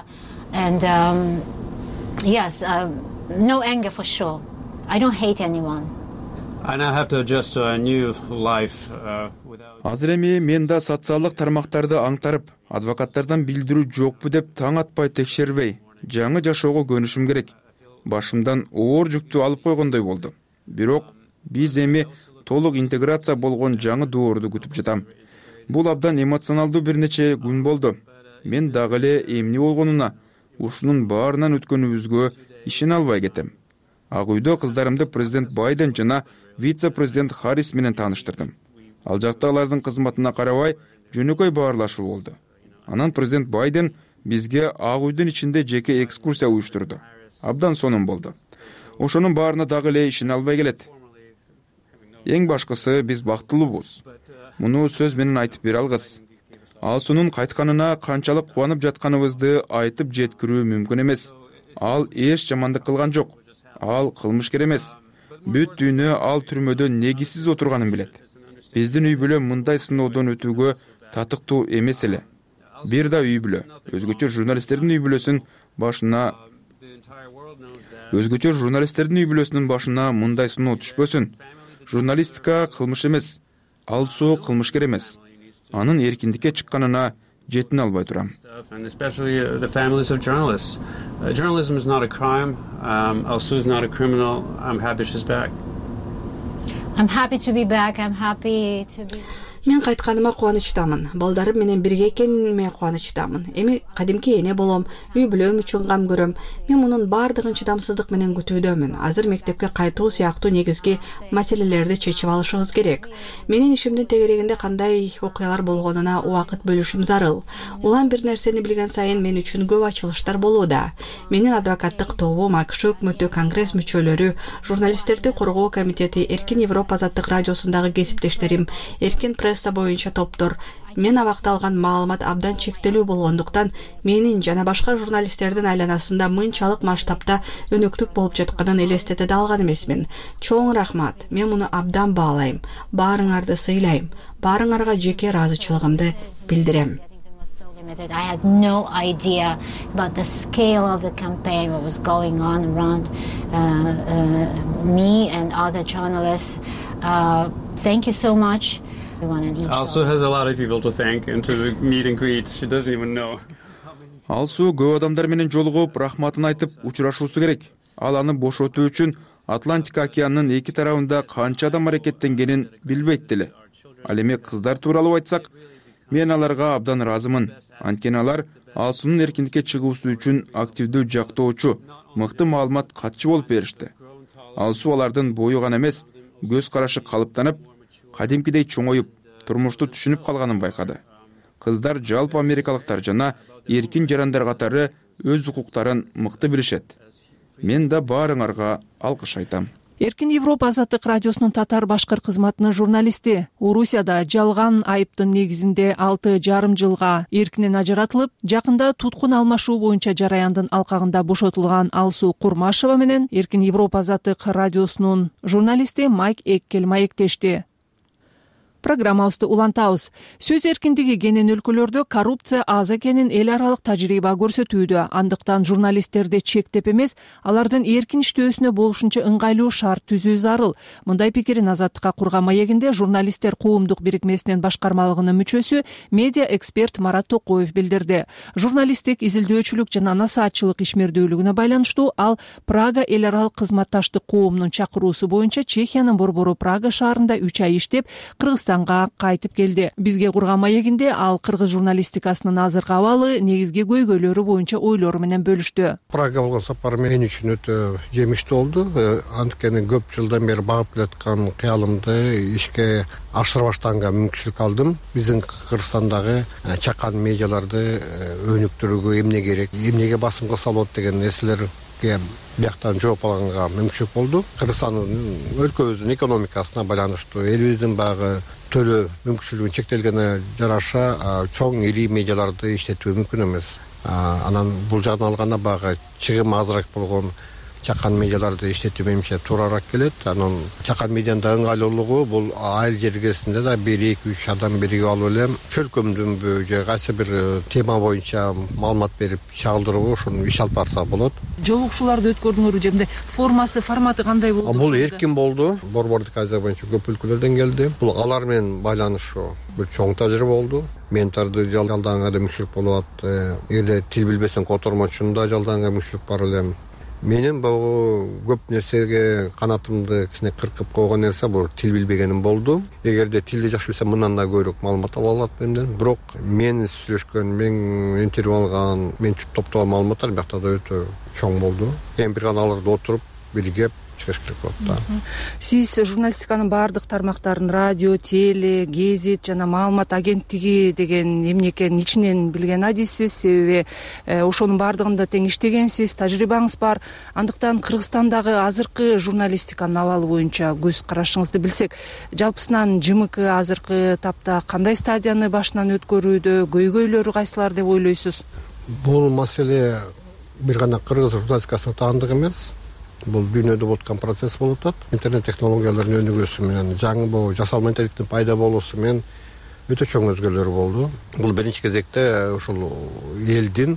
Yes, no anger for sure. I don't hate anyone. I now have to adjust to a new life Азыр эми мен да социалдык тармактарды аңтарып, адвокаттардан билдирүү жокпу деп таң атпай текшербей, жаңы жашоого көнүшүм керек. Башымдан оор жүктү алып койгондой болду. Бирок биз эми толук интеграция болгон жаңы доорду күтүп жатам. Бул абдан эмоционалдуу бир нече күн болду. Мен дагы эле эмне болгонуна, ушунун баарынан өткөнүбүзгө ишене албай кетем. Ак үйдө кыздарымды президент Байден жана вице-президент Харрис менен тааныштырдым. Ал жакта алардын кызматына карабай жөнөкөй баарлашуу болду. Анан президент Байден бизге Ак үйдүн ичинде жеке экскурсия уюштурду. Абдан сонун болду. Ошонун баарына дагы эле ишене албай келет. Эң башкысы биз бактылуубуз. Муну сөз менен айтып бере алгыс. Алсунун кайтканына канчалык кубанып жатканыбызды айтып жеткирүү мүмкүн эмес. Ал эч жамандык кылган жок. Ал кылмышкер эмес. Бүт дүйнө ал түрмөдө негизсиз отурганын билет. Биздин үй бүлө мындай сыноодон өтүүгө татыктуу эмес эле. Бир да үй бүлө, өзгөчө журналисттердин үй бүлөсүнүн башына мындай сыноо түшпөсүн. Журналистика кылмыш эмес. Алсуу кылмышкер эмес. Анын эркиндикке чыкканына жетине албай турам. And especially the families of journalists. Journalism is not a crime. Alsu is not a criminal. I'm happy she's back. I'm happy to be back. I'm happy to be... Мен кайтканыма кубанычтамын. Балдарым менен бирге экениме кубанычтамын. Эми кадимки эне болом, үй бүлөм үчүн кам көрөм. Мен мунун баардыгын чыдамсыздык менен күтүүдөмүн. Азыр мектепке кайтуу сыяктуу негизги маселелерди чечип алышыбыз керек. Менин ишимдин тегерегинде кандай окуялар болгонуна убакыт бөлүшүм зарыл. Улам бир нерсени билген сайын мен үчүн көп ачылыштар болууда. Менин адвокаттык тобум, АКШ өкмөтү, Конгресс мүчөлөрү, журналисттерди коргоо комитети, Эркин Европа азаттык радиосундагы кесиптештерим, Эркин пресса боюнча топтор. Мен абакта алган маалымат абдан чектелүү болгондуктан менин жана башка журналисттердин айланасында мынчалык масштабта өнөктүк болуп жатканын элестете да алган эмесмин. Чоң рахмат. Мен муну абдан баалайм. Баарыңарды сыйлайм. Баарыңарга жеке ыраазычылыгымды билдирем. I had no idea about the scale of the campaign, what was going on around me and other journalists. Thank you so much. Also has a lot of people to thank and to the meet and greet. She doesn't even know. Алсу көп адамдар менен жолугуп, рахматын айтып учурашуусу керек. Ал аны бошотуу үчүн Атлантика океанынын эки тарабында канча адам аракеттенгенин билбейт деле. Ал эми кыздар тууралуу айтсак, мен аларга абдан ыраазымын. Анткени алар Алсунун эркиндикке чыгуусу үчүн активдүү жактоочу, мыкты маалымат катчы болуп беришти. Алсу алардын бою гана эмес, көз карашы калыптанып, кадимкидей чоңоюп, турмушту түшүнүп калганын байкады. Кыздар жалпы америкалыктар жана эркин жарандар катары өз укуктарын мыкты билишет. Мен да баарыңарга алкыш айтам. Эркин Европа азаттык радиосунун татар башкыр кызматынын журналисти Орусияда жалган айыптын негизинде 6,5 жылга эркинен ажыратылып, жакында туткун алмашуу боюнча жараяндын алкагында бошотулган Алсуу Курмашева менен Эркин Европа азаттык радиосунун журналисти Майк Эккел маектешти. Программабызды улантабыз. Сөз эркиндиги кенен өлкөлөрдө коррупция аз экенин эл аралык тажрыйба көрсөтүүдө. Андыктан журналисттерди чектеп эмес, алардын эркин иштөөсүнө болушунча ыңгайлуу шарт түзүү зарыл. Мындай пикирин Азаттыкка курган маегинде журналисттер коомдук бирикмесинин башкармалыгынын мүчөсү, медиа эксперт Марат Токоев билдирди. Журналисттик изилдөөчүлүк жана насаатчылык ишмердүүлүгүнө байланыштуу ал Прага эл аралык кызматташтык коомунун чакыруусу боюнча Чехиянын борбору Прага шаарында 3 ай иштеп, Кыргызстанга кайтып келди. Бизге курган маегинде ал кыргыз журналистикасынын азыркы абалы, негизги көйгөйлөрү боюнча ойлору менен бөлүштү. Прага болгон сапар мен үчүн өтө жемиштүү болду. Анткени көп жылдан бери багып келаткан кыялымды ишке ашыра баштаганга мүмкүнчүлүк алдым. Биздин Кыргызстандагы чакан медиаларды өнүктүрүүгө эмне керек, эмнеге басым кылса болот деген нерселер бияктан жооп алганга мүмкүнчүлүк болду. Кыргызстандын өлкөбүздүн экономикасына байланыштуу, элибиздин баягы төлөө мүмкүнчүлүгүнүн чектелгенине жараша чоң ири медиаларды иштетүү мүмкүн эмес. Анан бул жагдан алганда баягы чыгым азыраак болгон чакан медиаларды иштетүү менимче туурараак келет. Анан чакан медианын да ыңгайлуулугу бул айыл жергесинде да 1-2-3 адам биригип алып эле чөлкөмдүнбү же кайсы бир тема боюнча маалымат берип чагылдырууга ошону иш алып барса болот. Жолугушууларды өткөрдүңөрбү же форматы кандай болду? Бул эркин болду. Борбордук Азия боюнча көп өлкөлөрдөн келди. Бул алар менен байланышуу бир чоң тажрыйба болду. Менторду жалданганга да мүмкүнчүлүк болуп атты. Эгерде тил билбесең котормочуну да жалданганга мүмкүнчүлүк бар элем. Менин бул көп нерсеге канатымды кичине кыркып койгон нерсе бул тил билбегеним болду. Эгерде тилди жакшы билсем, мындан да көбүрөөк маалымат ала алат элем. Бирок мен сүйлөшкөн, мен интервью алган, мен топтогон маалыматтар биякта да өтө чоң болду. Эми бир гана аларды отуруп билгеп чыгыш керек болот да. Сиз журналистиканын баардык тармактарын радио, теле, гезит жана маалымат агенттиги деген эмне экенин ичинен билген адиссиз, себеби ошонун баардыгында тең иштегенсиз, тажрыйбаңыз бар. Андыктан Кыргызстандагы азыркы журналистиканын абалы боюнча көз карашыңызды билсек, жалпысынан ЖМК азыркы тапта кандай стадияны башынан өткөрүүдө, көйгөйлөрү кайсылар деп ойлойсуз? Бул маселе бир гана кыргыз журналистикасына таандык эмес. Бул дүйнөдө болуп аткан процесс болуп атат. Интернет технологияларынын өнүгүүсү менен, жаңы жасалма интеллекттин пайда болуусу менен өтө чоң өзгөрүүлөр болду. Бул биринчи кезекте ушул элдин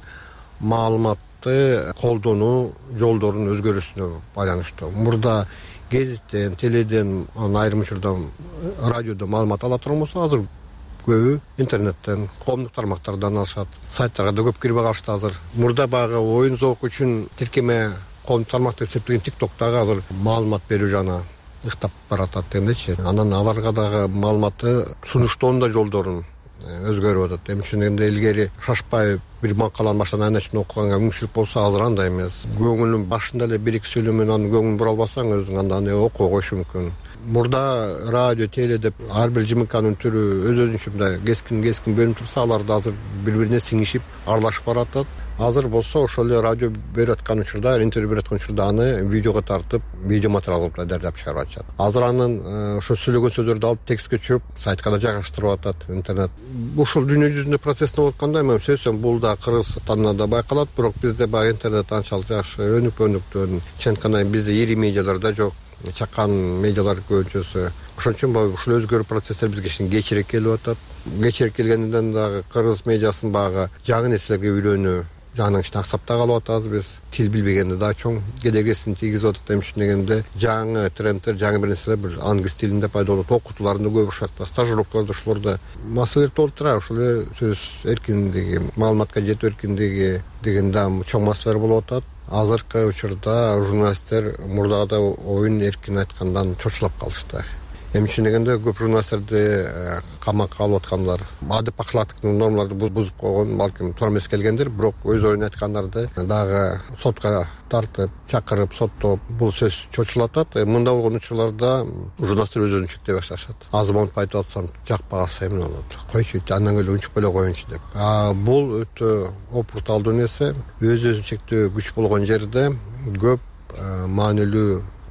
маалыматты колдонуу жолдорунун өзгөрүүсүнө байланыштуу. Мурда гезиттен, теледен, айрым учурда радиодон маалымат ала турмусу, азыр көбү интернеттен, коомдук тармактардан алышат. Сайттарга да көп кирип алышты азыр. Мурда баягы оюн зоок үчүн тиркеме коомдук тармак деп эсептеген ТикТоктагы азыр маалымат берүү жана ыктап баратат дегендейчи. Анан аларга дагы маалыматты сунуштоонун да жолдорун өзгөрүп атат. Эми чынында илгери шашпай бир макаланы баштан аягына чейин окуганга мүмкүнчүлүк болсо, азыр андай эмес. Көңүлүн башында эле 1-2 сөйлөм менен анын көңүлүн бура албасаң, өзүң анда окуй коюшу мүмкүн. Мурда радио, теле деп ар бир ЖМКнын түрү өз-өзүнчө мындай кескин бөлүнүп турса, алар да азыр бири-бирине сиңишип, аралашып баратат. Азыр болсо ошол эле радио берип аткан учурда, интервью берип аткан учурда аны видеого тартып, видео материал кылып даярдап чыгарып атышат. Азыр анын ошо сүйлөгөн сөздөрдү алып текстке түшүрүп, сайтка да жайгаштырып атат интернет. Ушул дүйнө жүзүндө процесс болуп атканда, мен сөзсөм бул да Кыргызстанда да байкалат, бирок бизде баягы интернет анчалык жакшы өнүктүгөн, чынткы бизде ири медиалар да жок. Чакан медиалар көбүнчөсү. Ошон үчүн ушул өзгөрүү процесстер бизге кечирээк келип атат. Кечирээк келгенден дагы кыргыз медиасын баягы жаңы нерселерге үйлөнүү жагынан кичине аксап да калып атабыз биз. Тил билбегенде да чоң кедергисин тийгизип атат. Эми дегенде жаңы трендтер, жаңы бир нерселер бир англис тилинде пайда болот. Окутууларында көп ушакта, стажировкаларда ушуларда маселелер толтура. Ушул сөз эркиндиги, маалыматка жетүү эркиндиги деген да чоң маселелер болуп атат. Азыркы учурда журналисттер мурдагыдай оюн эркин айткандан чочулап калышты. Эми дегенде көп журналисттерди камакка алып аткандар, адеп-акылактык нормаларды бузуп койгон, балким туура эмес келгендер, бирок өз оюн айткандарды дагы сотко тартып, чакырып, соттоп, бул сөз чочулатат. Мында болгон учурларда журналисттер өз-өзүн чектей башташат. Азмонуп айтып атсам, жакпагаса эми болот. Койчу, андан эле унчуп эле коеюнчу деп. Бул өтө опурталдуу нерсе. Өз-өзүн чектөө күч болгон жерде көп маанилүү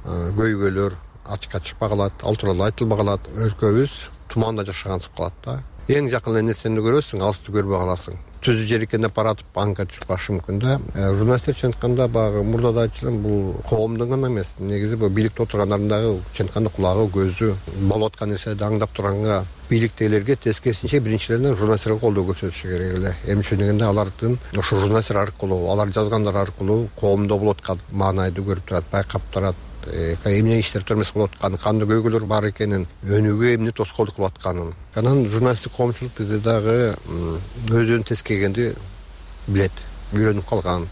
көйгөйлөр ачыкка чыкпай калат, ал тууралуу айтылбай калат. Өлкөбүз туманда жашагансып калат да. Эң жакын нерсени көрөсүң, алысты көрбөй каласың. Түзү жер экенде баратып банка түшүп калышы мүмкүн да. Журналисттер чынтканда баягы мурда да айтчылам, бул коомдун гана эмес, негизи бул бийликте отургандардын дагы чынтканда кулагы, көзү болуп аткан нерселерди аңдап турганга бийликтегилерге тескерисинче биринчилерден журналисттерге колдоо көрсөтүшү керек эле. Эмне дегенде алардын ошо журналисттер аркылуу, алар жазгандар аркылуу коомдо болуп аткан маанайды көрүп турат, байкап турат. Эмне иштер турмас болуп атканын, кандай көйгөйлөр бар экенин, өнүгүү эмне тоскоолдук кылып атканын. Анан журналисттик коомчулук бизде дагы өзүнүн тескегенди билет, үйрөнүп калган.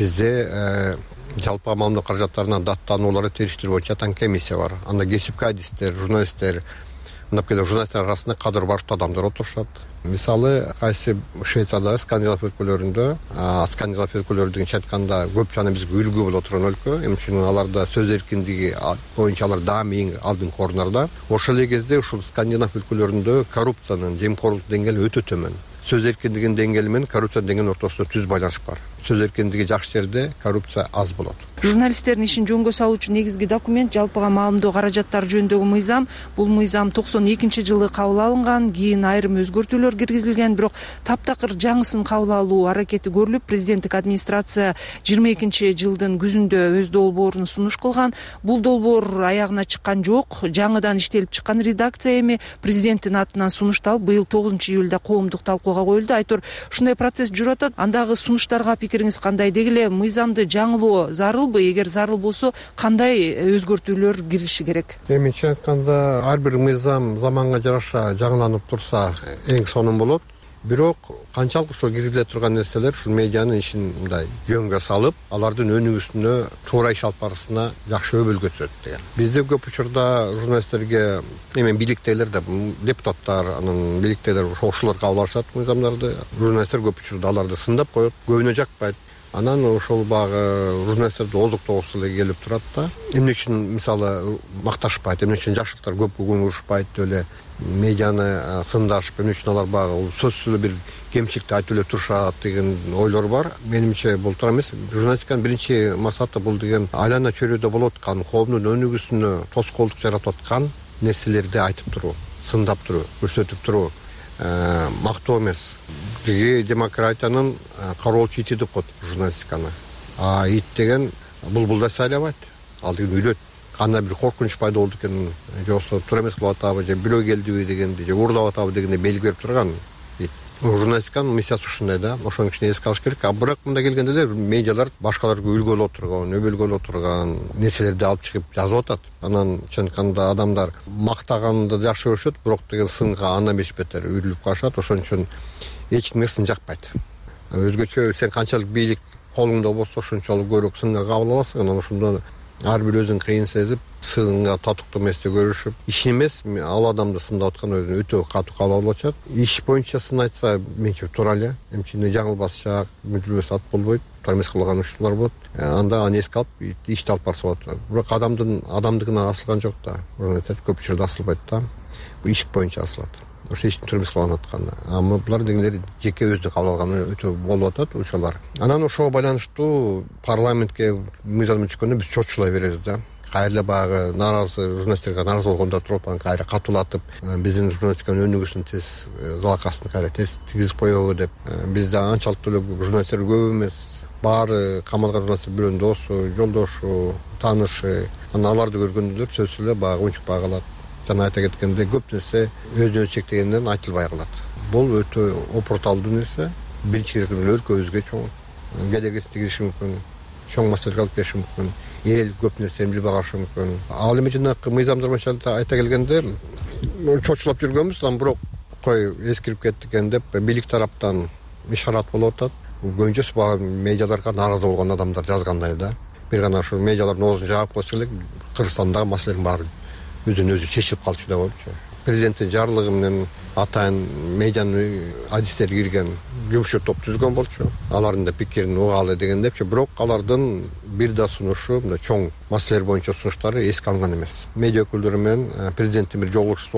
Бизде жалпы маалымат каражаттарынан даттанууларды териштирүү боюнча атаң комиссия бар. Анда кесипкай адистер, журналисттер, мындап келгенде журналисттер арасында кадыр бартуу адамдар отурушат. Мисалы, кайсы Швециядагы Скандинав өлкөлөрүндө, Скандинав өлкөлөрү дегенче айтканда көп жана бизге үлгү болуп турган өлкө. Эми үчүн аларда сөз эркиндиги боюнча алар даами алдыңкы орундарда. Ошол эле кезде ушул Скандинав өлкөлөрүндө коррупциянын, жемкорлук деңгээли өтө төмөн. Сөз эркиндигинин деңгээли менен коррупция деңгээлинин ортосунда түз байланыш бар. Сөз эркиндиги жакшы жерде коррупция аз болот. Журналисттердин ишин жөнгө салуучу негизги документ жалпыга маалымдоо каражаттары жөнүндөгү мыйзам. Бул мыйзам 92-жылы кабыл алынган, кийин айрым өзгөртүүлөр киргизилген, бирок таптакыр жаңысын кабыл алуу аракети көрүлүп, президенттик администрация 22-жылдын күзүндө өз долбоорун сунуш кылган. Бул долбоор аягына чыккан жок. Жаңыдан иштелип чыккан редакция эми президенттин атынан сунушталып, быйыл 9-июлда коомдук талкууга коюлду. Айтор, ушундай процесс жүрүп атат. Андагы сунуштарга пикириңиз кандай? Деги эле мыйзамды жаңылоо зарылбы? Эгер зарыл болсо, кандай өзгөртүүлөр кириши керек? Эминче айтканда, ар бир мыйзам заманга жараша жаңыланып турса, эң сонун болот. Бирок канчалык ошол киргизиле турган нерселер ушул медианын ишин мындай жөнгө салып, алардын өнүгүүсүнө, туура иш алып барышына жакшы өбөл көтөрөт деген. Бизде көп учурда журналисттерге эми бийликтегилер да, депутаттар, анан бийликтегилер ошолор кабыл алышат мыйзамдарды. Журналисттер көп учурда аларды сындап коет, көбүнө жакпайт. Анан ошол багы журналисттерди ооздуктогусу эле келип турат да. Эмне үчүн мисалы макташпайт, эмне үчүн жакшылыктар көп көңүл бурушпайт, эле медианы сындашып, эмне үчүн алар багы сөзсүз эле бир кемчиликти айтып эле турушат деген ойлор бар. Менимче бул туура эмес. Журналистиканын биринчи максаты бул деген айлана чөйрөдө болуп аткан, коомдун өнүгүүсүнө тоскоолдук жаратып аткан нерселерди айтып туруу, сындап туруу, көрсөтүп туруу. Мактоо эмес. Биги демократиянын кароолчу ити деп коет журналистиканы. Ит деген булбулдай сайлабайт. Ал деген үйлөт. Кандай бир коркунуч пайда болду экен, жоксо туура эмес кылып атабы, же бирөө келдиби дегенди, же уурдап атабы дегенди белги берип турган. Журналистиканын миссиясы ушундай да, ошонун ичине эске алыш керек. Бирок мында келгенде эле медиалар башкаларга үлгү боло турган, өбөлгө боло турган нерселерди алып чыгып жазып атат. Анан чынтканда адамдар мактаганды жакшы көрүшөт, бирок деген сынга андан беш бетер үйрүлүп калышат. Ошон үчүн эч кимге сын жакпайт. Өзгөчө сен канчалык бийлик колуңда болсо ошончолук көбүрөөк сынга кабыл аласың. Анан ошондо ар бир өзүн кыйын сезип, сынга татыктуу эмести көрүшүп, иш эмес, ал адамды сындап аткан өзүн өтө катуу кабыл алып атышат. Иш боюнча сын айтса, менче туура эле. Эмчене жаңылбасчак, мүдүрбөс ат болбойт, туура эмес кылган учурлар болот. Анда аны эске алып, ишти алып барса болот. Бирок адамдыгына асылган жок да. Журналисттер көп учурда асылбайт да. Бул иш боюнча асылат. Ошо эч туура эмес кылган атканда. Булар дегендер жеке өзүнө кабыл алган өтө болуп атат ушулар. Анан ошого байланыштуу парламентке мыйзам чыкканда биз чочулай беребиз да. Кайра багы нааразы журналисттерге нааразы болгондор туруп, аны кайра катуулатып, биздин журналистиканын өнүгүүсүн тез залакасын кайра тез тийгизип коебу деп. Бизде анчалык деле журналисттер көп эмес. Баары камалган журналисттер бирөөнүн досу, жолдошу, таанышы. Анан аларды көргөндө сөзсүз эле багы унчукпай калат. Жана айта кеткенде көп нерсе өзүнө чектегенден айтылбай калат. Бул өтө опурталдуу нерсе. Биринчи кезекте өлкөбүзгө чоң кедергиси тийгизиши мүмкүн, чоң маселелерге алып келиши мүмкүн. Эл көп нерсени билбей калышы мүмкүн. Ал эми жанагы мыйзамдар боюнча айта келгенде чочулап жүргөнбүз, анан бирок кой эскирип кетти экен деп бийлик тараптан ишарат болуп атат. Көбүнчөсү багы медиаларга нааразы болгон адамдар жазгандай да. Бир гана ошо медиалардын оозун жаап койсо эле Кыргызстандагы маселенин баары өзүн өзү чечип калчу да болчу. Президенттин жарлыгы менен атайын медианын адистери кирген жумушчу топ түзгөн болчу. Алардын да пикирин угалы дегендепчи, бирок алардын бир да сунушу, мындай чоң маселелер боюнча сунуштары эске алынган эмес. Медиа өкүлдөрү менен президенттин бир жолугушуусу болуп,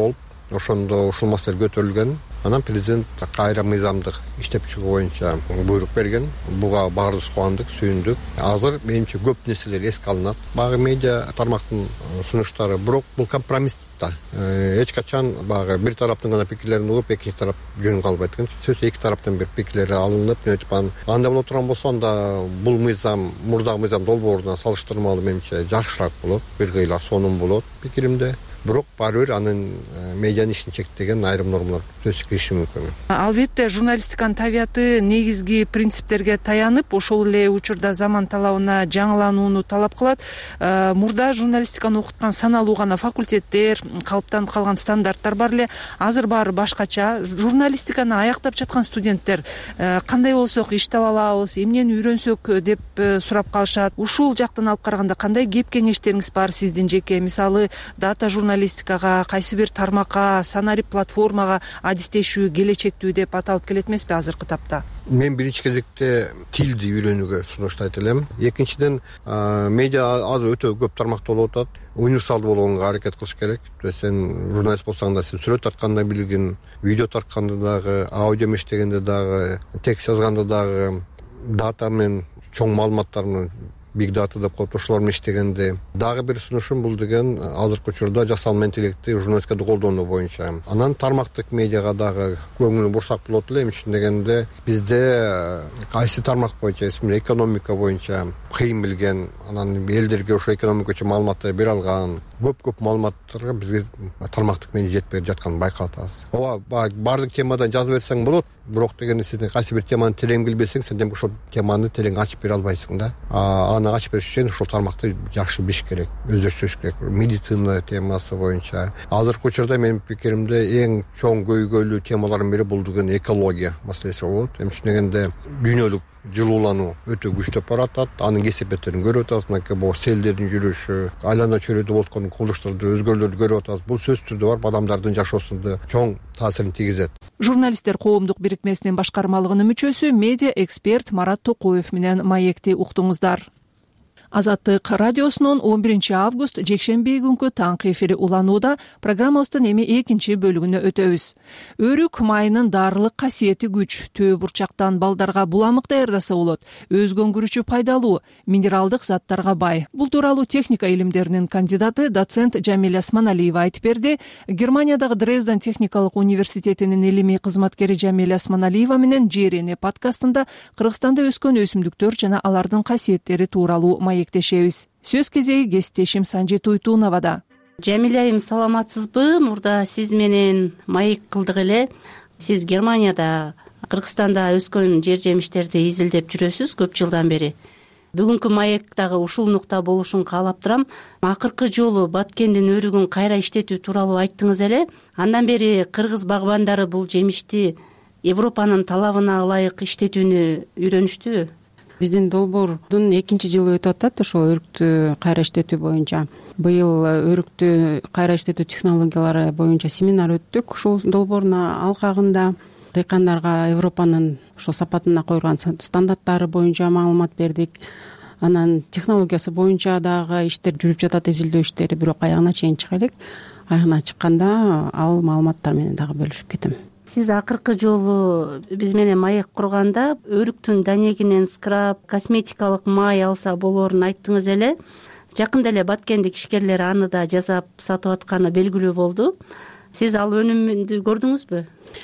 ошондо ушул маселе көтөрүлгөн. Анан президент кайра мыйзамдык иштеп чыгуу боюнча буйрук берген. Буга баарыбыз кубандык, сүйүндүк. Азыр менимче көп нерселер эске алынат. Багы медиа тармактын сунуштары, бирок бул компромисс да. Эч качан багы бир тараптын гана пикирлерин угуп, экинчи тарап жөнүн албайт экен. Сөзсүз эки тараптан бир пикирлери алынып, андай боло турган болсо, анда бул мыйзам мурдагы мыйзам долбооруна салыштырмалуу менимче жакшыраак болот, бир кыйла сонун болот пикиримде. Бирок баары бир анын медианын ишин чектеген айрым нормалар сөзсүз кириши мүмкүн. Албетте журналистиканын табияты негизги принциптерге таянып, ошол эле учурда заман талабына жаңыланууну талап кылат. Мурда журналистиканы окуткан саналуу гана факультеттер, калыптанып калган стандарттар бар эле. Азыр баары башкача. Журналистиканы аяктап жаткан студенттер кандай болсок иш таба алабыз, эмнени үйрөнсөк деп сурап калышат. Ушул жактан алып караганда кандай кеп кеңештериңиз бар сиздин жеке? Мисалы, дата журналистикага, кайсы бир тармакка, санарип платформага адистешүү келечектүү деп аталып келет эмеспи азыркы тапта? Мен биринчи кезекте тилди үйрөнүүгө сунуштайт элем. Экинчиден, медиа азыр өтө көп тармакта болуп атат. Универсалдуу болгонго аракет кылыш керек. Сен журналист болсаң да, сен сүрөт тартканда билгин, видео тартканда дагы, аудио мештегенде дагы, текст жазганда дагы, дата менен чоң маалыматтар менен биг дата деп коюп ошолор менен иштегенде дагы бир сунушум бул деген азыркы учурда жасалма интеллектти журналистикада колдонуу боюнча. Анан тармактык медиага дагы көңүл бурсак болот эле. Эмне дегенде бизде кайсы тармак боюнча, экономика боюнча кыйын билген, анан элдерге ошо экономика боюнча маалыматтар бере алган көп маалыматтарга бизге тармактык медиа жетпей жатканын байкап атабыз. Ооба, баардык темадан жазып берсең болот, бирок дегенде сен кайсы бир теманы терең билбесең, сен демек ошол теманы терең ачып бере албайсың да. Аны ачып бериш үчүн ошол тармакты жакшы билиш керек, өздөштүрүш керек. Медицина темасы боюнча азыркы учурда менин пикиримде эң чоң көйгөйлүү темалардын бири бул деген экология маселеси болот. Эмне дегенде дүйнөлүк жылуулануу өтө күчтөп баратат. Анын кесепеттерин көрүп атабыз. Мынакей бул селдердин жүрүшү, айлана чөйрөдө болуп аткан курулуштарды, өзгөрүүлөрдү көрүп атабыз. Бул сөзсүз түрдө барып адамдардын жашоосунда чоң таасирин тийгизет. Журналисттер коомдук бирикмесинин башкармалыгынын мүчөсү, медиа эксперт Марат Токоев менен маекти уктуңуздар. Азаттык радиосунун 11 август жекшемби күнкү таңкы эфири уланууда. Программабыздын эми экинчи бөлүгүнө өтөбүз. Өрүк майынын дарылык касиети күч, төө бурчактан балдарга буламык даярдаса болот, өзгө өңгүрүүчү пайдалуу, минералдык заттарга бай. Бул тууралуу техника илимдеринин кандидаты доцент Жамиля Осмоналиева айтып берди. Германиядагы Дрезден техникалык университетинин илимий кызматкери Жамиля Осмоналиева менен ЖРН подкастында Кыргызстанда өскөн өсүмдүктөр жана алардын касиеттери тууралуу маектешебиз. Сөз кезеги кесиптешим Санжи Туйтуновада. Жамиля айым, саламатсызбы? Мурда сиз менен маек кылдык эле. Сиз Германияда, Кыргызстанда өскөн жер жемиштерди изилдеп жүрөсүз көп жылдан бери. Бүгүнкү маек дагы ушул нукта болушун каалап турам. Акыркы жолу Баткендин өрүгүн кайра иштетүү тууралуу айттыңыз эле. Андан бери кыргыз багбандары бул жемишти Европанын талабына ылайык иштетүүнү үйрөнүштүбү? Биздин долбоордун экинчи жылы өтүп атат ошол өрүктү кайра иштетүү боюнча. Быйыл өрүктү кайра иштетүү технологиялары боюнча семинар өттүк. Ушул долбоордун алкагында дыйкандарга Европанын ошол сапатына койгон стандарттары боюнча маалымат бердик. Анан технологиясы боюнча дагы иштер жүрүп жатат, изилдөө иштери, бирок аягына чейин чыга элек. Аягына чыкканда ал маалыматтар менен дагы бөлүшүп кетем. Сиз акыркы жолу биз менен маек курганда өрүктүн данегинен скраб, косметикалык май алса болоорун айттыңыз эле. Жакында эле Баткендик ишкерлер аны да жасап сатып атканы белгилүү болду. Сиз ал өнүмдү көрдүңүзбү?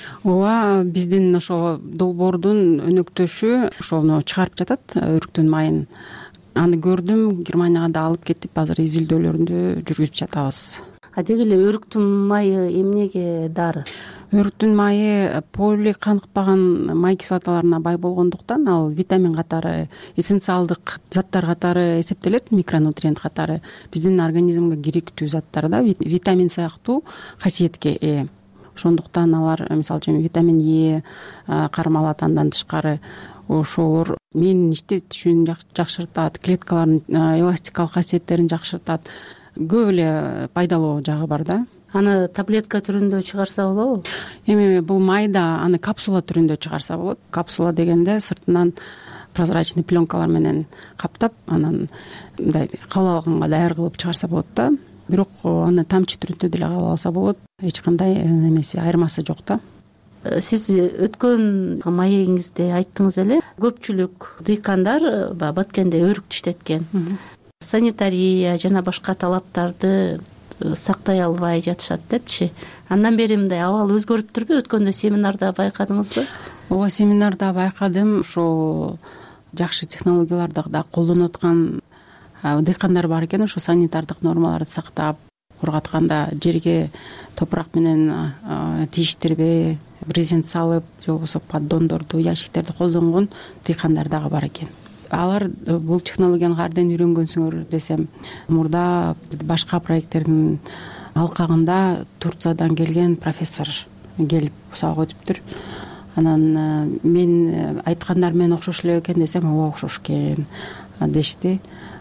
Ооба, биздин ошол долбоордун өнөктөшү ошону чыгарып жатат, өрүктүн майын. Аны көрдүм, Германияга да алып кетип, азыр изилдөөлөрүндү жүргүзүп жатабыз. Деги эле өрүктүн майы эмнеге дары? Өрүктүн майы поликаныктпаган май кислоталарына бай болгондуктан ал витамин катары, эссенциалдык заттар катары эсептелет, микронутриент катары. Биздин организмге керектүү заттар да, витамин сыяктуу касиетке ээ. Ошондуктан алар, мисалы үчүн витамин Е кармалат, андан тышкары ошолор миянын иштетишин жакшыртат, клеткалардын эластикалык касиеттерин жакшыртат. Көп эле пайдалуу жагы бар да. Аны таблетка түрүндө чыгарса болобу? Эми бул майда аны капсула түрүндө чыгарса болот. Капсула дегенде сыртынан прозрачный пленкалар менен каптап, анан мындай каалабаганга даяр кылып чыгарса болот да. бирок аны тамчы түрүндө деле кабыл алса болот, эч кандай немеси айырмасы жок да. Сиз өткөн маегиңизде айттыңыз эле, көпчүлүк дыйкандар Баткенде өрүк тиштеткен. Санитария жана башка талаптарды сактай албай жатышат депчи. Андан бери мындай абал өзгөрүптүрбү? Өткөндө семинарда байкадыңызбы? Ооба, семинарда байкадым. Ошо жакшы технологияларды да колдонуп аткан дыйкандар бар экен. Ошо санитардык нормаларды сактап, кургатканда жерге топурак менен тийиштирбей, брезент салып, же болбосо поддондорду, ящиктерди колдонгон дыйкандар дагы бар экен. Алар бул технологияны каерден үйрөнгөнсүңөр десем, мурда башка проекттердин алкагында Турциядан келген профессор келип сабак өтүптүр. Анан мен айткандар менен окшош эле экен десем, ооба окшош экен дешти.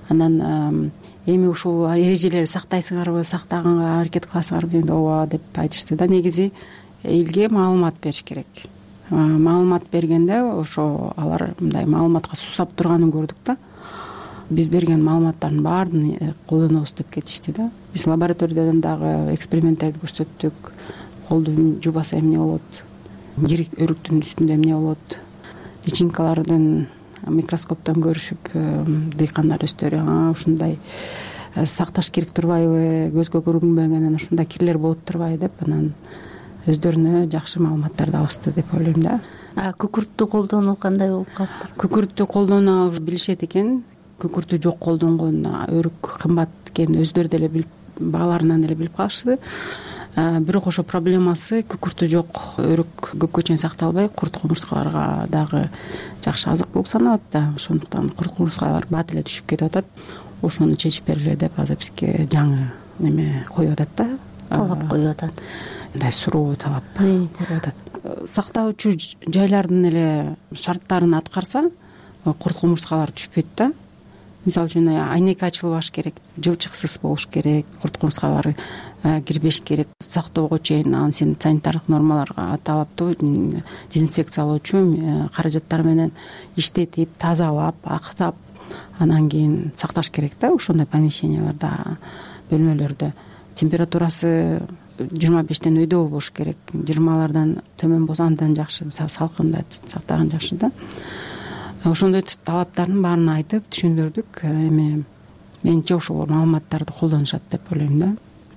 Анан эми ушул эрежелерди сактайсыңарбы, сактаганга аракет кыласыңарбы дегенде, ооба деп айтышты да. Негизи элге маалымат бериш керек. Маалымат бергенде ошо алар мындай маалыматка суусап турганын көрдүк да. Биз берген маалыматтардын баарын колдонобуз деп кетишти да. Биз лабораториядан дагы эксперименттерди көрсөттүк. Колдун жубасы эмне болот, жирик өрүктүн үстүндө эмне болот, личинкалардын микроскоптон көрүшүп дыйкандар өздөрү ушундай сакташ керек турбайбы, көзгө көрүнбөгөнүн ушундай кирлер болуп турбайбы деп, анан өздөрүнө жакшы маалыматтарды алышты деп ойлойм да. Күкүрттү колдонуу кандай болуп калды? Күкүрттү колдонуу билишет экен. Күкүрттү жок колдонгон өрүк кымбат экенин өздөрү деле билип, багаларынан деле билип калышты. Бирок ошо проблемасы күкүртү жок өрүк көпкө чейин сакталбай, курт кумурскаларга дагы жакшы азык болуп саналат да. Ошондуктан курт кумурскалар бат эле түшүп кетип атат. Ошону чечип бергиле деп азыр бизге жаңы неме коюп атат да. Талап коюп атат. Мындай суроо талап коюп атат. Сактоочу жайлардын эле шарттарын аткарса, курт кумурскалар түшпөйт да. Мисалы үчүн айнек ачылбаш керек, жылчыксыз болуш керек, курт кумурскалар кирбеш керек. Сактоого чейин анын санитардык нормаларга талаптуу дезинфекциялоочу каражаттар менен иштетип, тазалап, актап, анан кийин сакташ керек да. Ошондой помещенияларда, бөлмөлөрдө температурасы 25тен өйдө болбош керек. 20лардан төмөн болсо андан жакшы, салкында сактаган жакшы да. Ошондой талаптардын баарын айтып түшүндүрдүк. Эми менче ошол маалыматтарды колдонушат деп ойлойм да.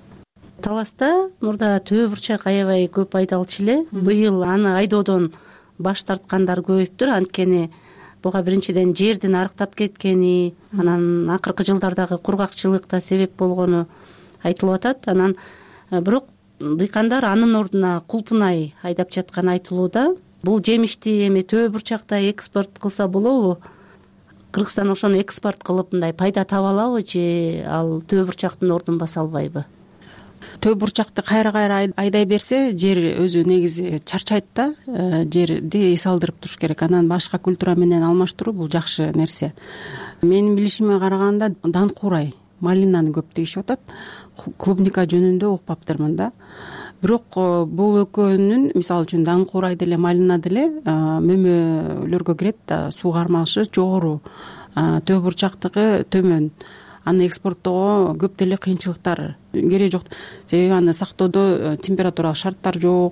Таласта мурда төбө бурчак аябай көп айдалчу эле. Быйыл аны айдоодон баш тарткандар көбөйүптүр. Анткени буга биринчиден жердин арыктап кеткени, анан акыркы жылдардагы кургакчылык да себеп болгону айтылып атат. Анан бирок дыйкандар анын ордуна кулпунай айдап жатканы айтылууда. Бул жемишти эми төбө бурчакта экспорт кылса болобу? Кыргызстан ошону экспорт кылып мындай пайда таба алабы же ал төбө бурчактын ордун баса албайбы? Төбө бурчакты кайра айдай берсе, жер өзү негизи чарчайт да. Жерди эс алдырып туруш керек. Анан башка культура менен алмаштыруу бул жакшы нерсе. Менин билишиме караганда даңкурай, малинаны көп дегишип атат. Клубника жөнүндө укпаптырмын да. Бирок бул экөөнүн, мисалы үчүн даңкурай деле, малина деле мөмөлөргө кирет, суу кармалышы жогору, төбө бурчактыгы төмөн. Аны экспорттоого көп деле кыйынчылыктар кереги жок. Себеби аны сактоодо температуралык шарттар жок,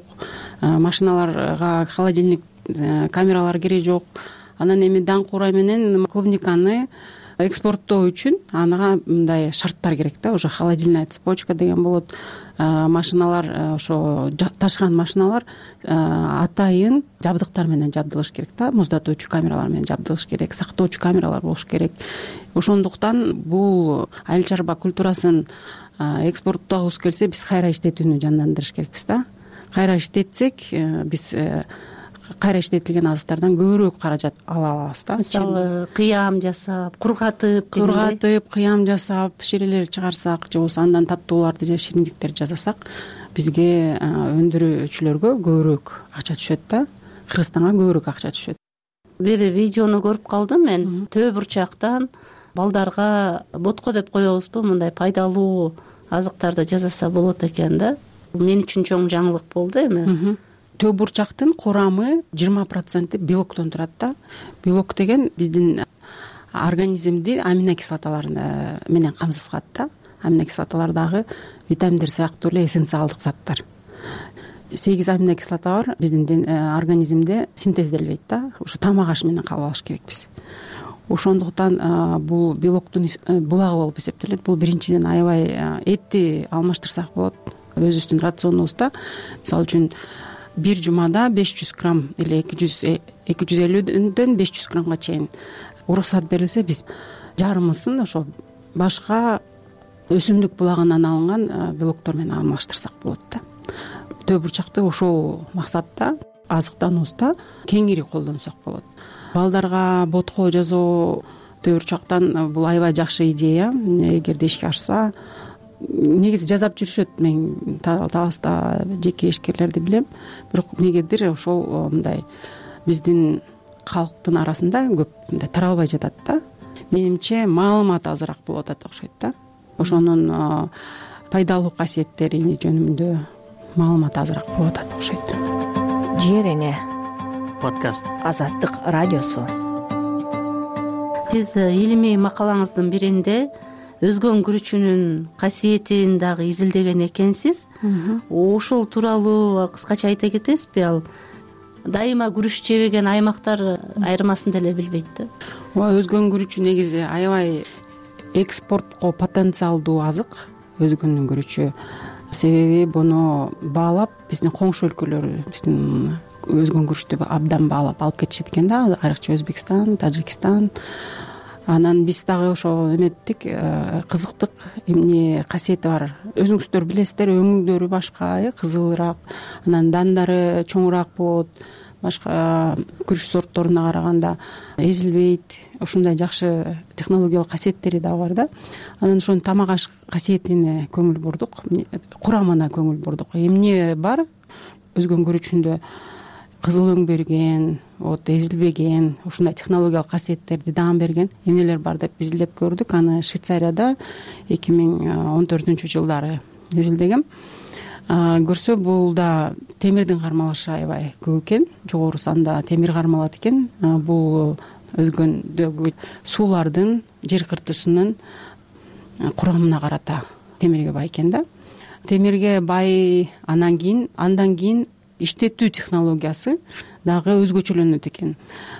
машиналарга холодильник камералар кереги жок. Анан эми даңкурай менен клубниканы экспорттоо үчүн ага мындай шарттар керек да. Уже холодильная цепочка деген болот. Машиналар, ошо ташыган машиналар атайын жабдыктар менен жабдылыш керек да. Муздатуучу камералар менен жабдылыш керек, сактоочу камералар болуш керек. Ошондуктан бул айыл чарба культурасын экспорттогубуз келсе, биз кайра иштетүүнү жандандырыш керекпиз да. Кайра иштетсек, биз кайра иштетилген азыктардан көбүрөөк каражат ала алабыз да. Мисалы, кыям жасап, кургатып, кыям жасап, ширелер чыгарсак, же болбосо андан таттууларды же шириндиктерди жасасак, бизге өндүрүүчүлөргө көбүрөөк акча түшөт да. Кыргызстанга көбүрөөк акча түшөт. Бир видеону көрүп калдым мен. Төбө бурчактан балдарга ботко деп коебузбу, мындай пайдалуу азыктарды жасаса болот экен да. Мен үчүн чоң жаңылык болду эми. Төбө бурчактын курамы 20% белоктон турат да. Белок деген биздин организмди аминокислоталар менен камсыз кылат да. аминокислоталар дагы витаминдер сыяктуу эле эссенциалдык заттар. 8 аминокислота бар биздин организмде синтезделбейт да, ошо тамак аш менен кабыл алыш керекпиз. Ошондуктан бул белоктун булагы болуп эсептелет. Бул биринчиден аябай этти алмаштырсак болот өзүбүздүн рационубузда. Мисалы үчүн бир жумада 500 грамм или 250дөн 500 граммга чейин уруксат берилсе, биз жарымысын ошо башка өсүмдүк булагынан алынган белоктор менен алмаштырсак болот да. Төө бурчакты ошол максатта азыктануубузда кеңири колдонсок болот. Балдарга ботко жасоо төө бурчактан бул аябай жакшы идея. Эгерде ишке ашса, негизи жасап жүрүшөт. Мен Таласта жеке ишкерлерди билем, бирок негедир ошол мындай биздин калктын арасында көп мындай таралбай жатат да. Менимче маалымат азыраак болуп атат окшойт да. Ошонун пайдалуу касиеттери жөнүндө маалымат азыраак болуп атат окшойт. Жер эне подкаст Азаттык радиосу. Сиз илимий макалаңыздын биринде өзгөн күрүчүнүн касиетин дагы изилдеген экенсиз. Ошол тууралуу кыскача айта кетесизби? Ал дайыма күрүч жебеген аймактар айырмасын деле билбейт да. Ооба, өзгөн күрүчү негизи аябай экспортко потенциалдуу азык өзгөндүн күрүчү. Себеби буну баалап биздин коңшу өлкөлөр биздин өзгөн күрүчтү абдан баалап алып кетишет экен да, айрыкча Өзбекстан, Тажикстан. Анан биз дагы ошо эметтик, кызыктык эмне касиети бар. Өзүңүздөр билесиздер, өңүңдөрү башка, кызылыраак, анан дандары чоңураак болот. Башка күрүч сортторуна караганда эзилбейт. Ушундай жакшы технологиялык касиеттери да бар да. Анан ошонун тамак аш касиетине көңүл бурдук, курамына көңүл бурдук. Эмне бар өзгөн күрүчүндө? Кызыл өң берген, эзилбеген, ушундай технологиялык касиеттерди даам берген эмнелер бар деп изилдеп көрдүк. Аны Швейцарияда 2014-жылдары изилдегем. Көрсө, бул да темирдин кармалышы аябай көп экен, жогору санда темир кармалат экен. Бул өзгөндөгү суулардын, жер кыртышынын курамына карата темирге бай экен да. Темирге бай андан кийин иштетүү технологиясы дагы өзгөчөлөнөт экен.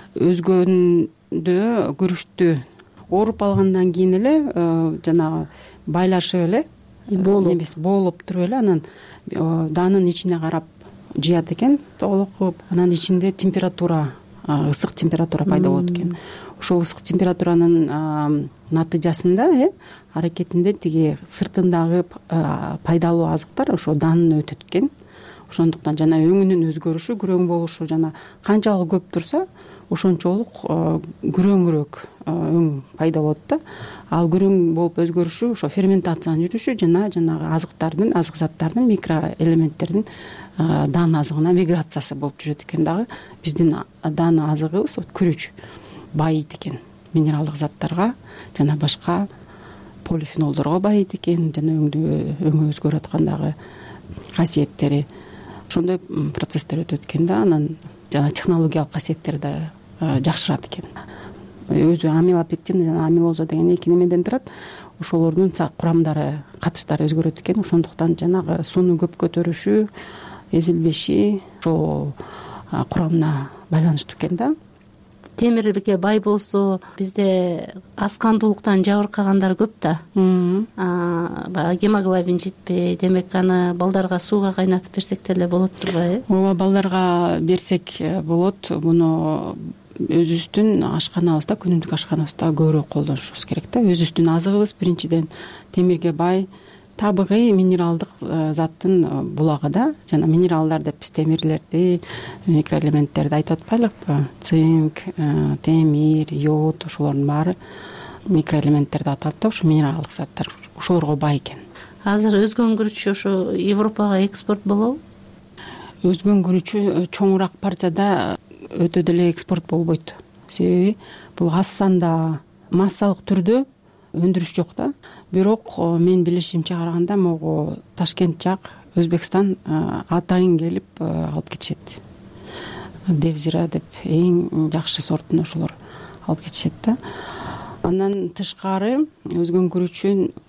Өзгөндө күрүчтү ооруп алгандан кийин эле жанагы байлашып эле боолоп туруп эле анан данын ичине карап жыят экен, тоголок кылып. Анан ичинде температура, ысык температура пайда болот экен. Ошол ысык температуранын натыйжасында аракетинде тиги сыртындагы пайдалуу азыктар ошо данын өтөт экен. Ошондуктан жана өңүнүн өзгөрүшү, күрөң болушу жана канчалык көп турса, ошончолук күрөңүрөөк өң пайда болот да. Ал күрөң болуп өзгөрүшү ошо ферментациянын жүрүшү жана жанагы азыктардын, азык заттардын, микроэлементтердин дан азыгына миграциясы болуп жүрөт экен дагы. Биздин дан азыгыбыз күрүч байыйт экен минералдык заттарга жана башка полифенолдорго байыйт экен, жана өңү өзгөрүп аткандагы касиеттери. Ошондой процесстер өтөт экен да. Анан жана технологиялык касиеттери да жакшырат экен. Өзү амилопектин жана амилоза деген эки немеден турат. Ошолордун курамдары, катыштары өзгөрөт экен. Ошондуктан жанагы сууну көп көтөрүшү, эзилбеши ошол курамына байланыштуу экен да. Темирге бай болсо, бизде аскандуулуктан жабыркагандар көп да. Баягы гемоглобин жетпей, демек аны балдарга сууга кайнатып берсек деле болот турбайбы? Ооба, балдарга берсек болот. Буну өзүбүздүн ашканабызда, күнүмдүк ашканабызда көбүрөөк колдонушубуз керек да. Өзүбүздүн азыгыбыз биринчиден темирге бай, табигый минералдык заттын булагы да. Жана минералдар деп биз темирлерди, микроэлементтерди айтып атпайлыкпы? Цинк, темир, йод, ошолордун баары микроэлементтер деп аталат да. Ошо минералдык заттар ошолорго бай экен. Азыр өзгөн күрүч ошо Европага экспорт болобу? Өзгөн күрүчү чоңураак партияда өтө деле экспорт болбойт. Себеби бул аз санда массалык түрдө өндүрүш жок да. Бирок мен билишимче караганда могу Ташкент жак, Өзбекстан атайын келип алып кетишет. Девзира деп эң жакшы сортун ошолор алып кетишет да. Андан тышкары өзгөн күрүчүн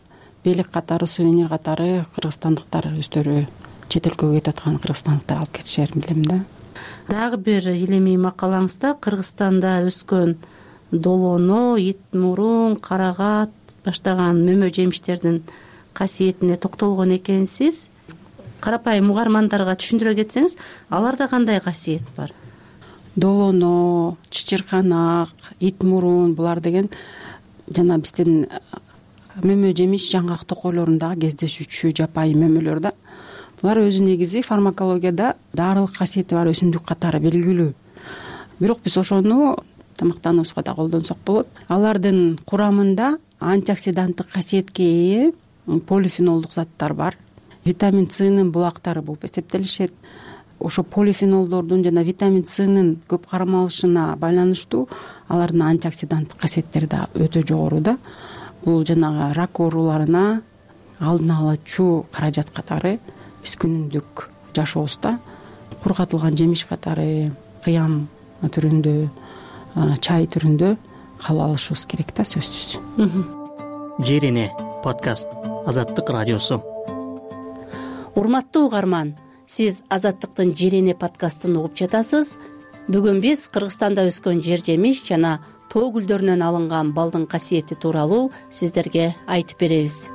белек катары, сувенир катары кыргызстандыктар өздөрү чет өлкөгө кетип аткан кыргызстандыктар алып кетишерин билем да. Дагы бир илимий макалаңызда Кыргызстанда өскөн долоно, ит мурун, карагат баштаган мөмө жемиштердин касиетине токтолгон экенсиз. Карапайым угармандарга түшүндүрө кетсеңиз, аларда кандай касиет бар? Долоно, чычырканак, ит мурун булар деген жана биздин мөмө жемиш жаңгак токойлорунда кездешүүчү жапайы мөмөлөр да. Булар өзү негизи фармакологияда дарылык касиети бар өсүмдүк катары белгилүү. Бирок биз ошону тамактануубузга да колдонсок болот. Алардын курамында антиоксиданттык касиетке ээ полифенолдук заттар бар. Витамин Цнын булактары болуп эсептелишет. Ошо полифенолдордун жана витамин Цнын көп кармалышына байланыштуу алардын антиоксиданттык касиеттери да өтө жогору да. Бул жанагы рак ооруларына алдын алуучу каражат катары биз күнүмдүк жашообузда кургатылган жемиш катары, кыям түрүндө, чай түрүндө кабыл алышыбыз керек да, сөзсүз. Жер эне подкаст, Азаттык радиосу. Урматтуу угарман, сиз Азаттыктын Жер эне подкастын угуп жатасыз. Бүгүн биз Кыргызстанда өскөн жер жемиш жана тоо гүлдөрүнөн алынган балдын касиети тууралуу сиздерге айтып беребиз.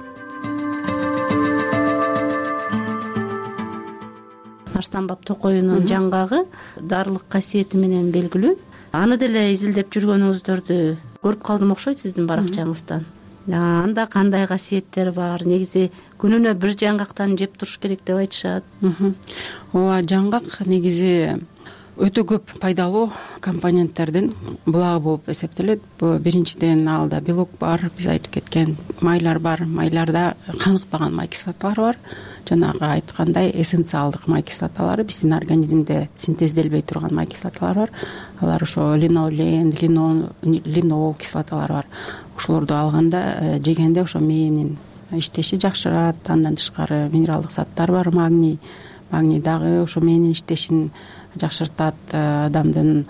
Арстанбап токоюнун жаңгагы дарылык касиети менен белгилүү. Аны деле изилдеп жүргөнүңүздөрдү көрүп калдым окшойт сиздин баракчаңыздан. Анда кандай касиеттер бар? Негизи күнүнө бир жаңгактан жеп туруш керек деп айтышат. Ооба, жаңгак негизи өтө көп пайдалуу компоненттердин булагы болуп эсептелет. Биринчиден алда белок бар, биз айтып кеткен майлар бар. Майларда каныкпаган май кислоталар бар. Жанагы айткандай эссенциалдык май кислоталары, биздин организмде синтезделбей турган май кислоталар бар. Алар ошо линолен, линол кислоталары бар. Ошолорду алганда, жегенде ошо мээнин иштеши жакшырат. Андан тышкары минералдык заттар бар, магний. Магний дагы ошо мээнин иштешин жакшыртат, адамдын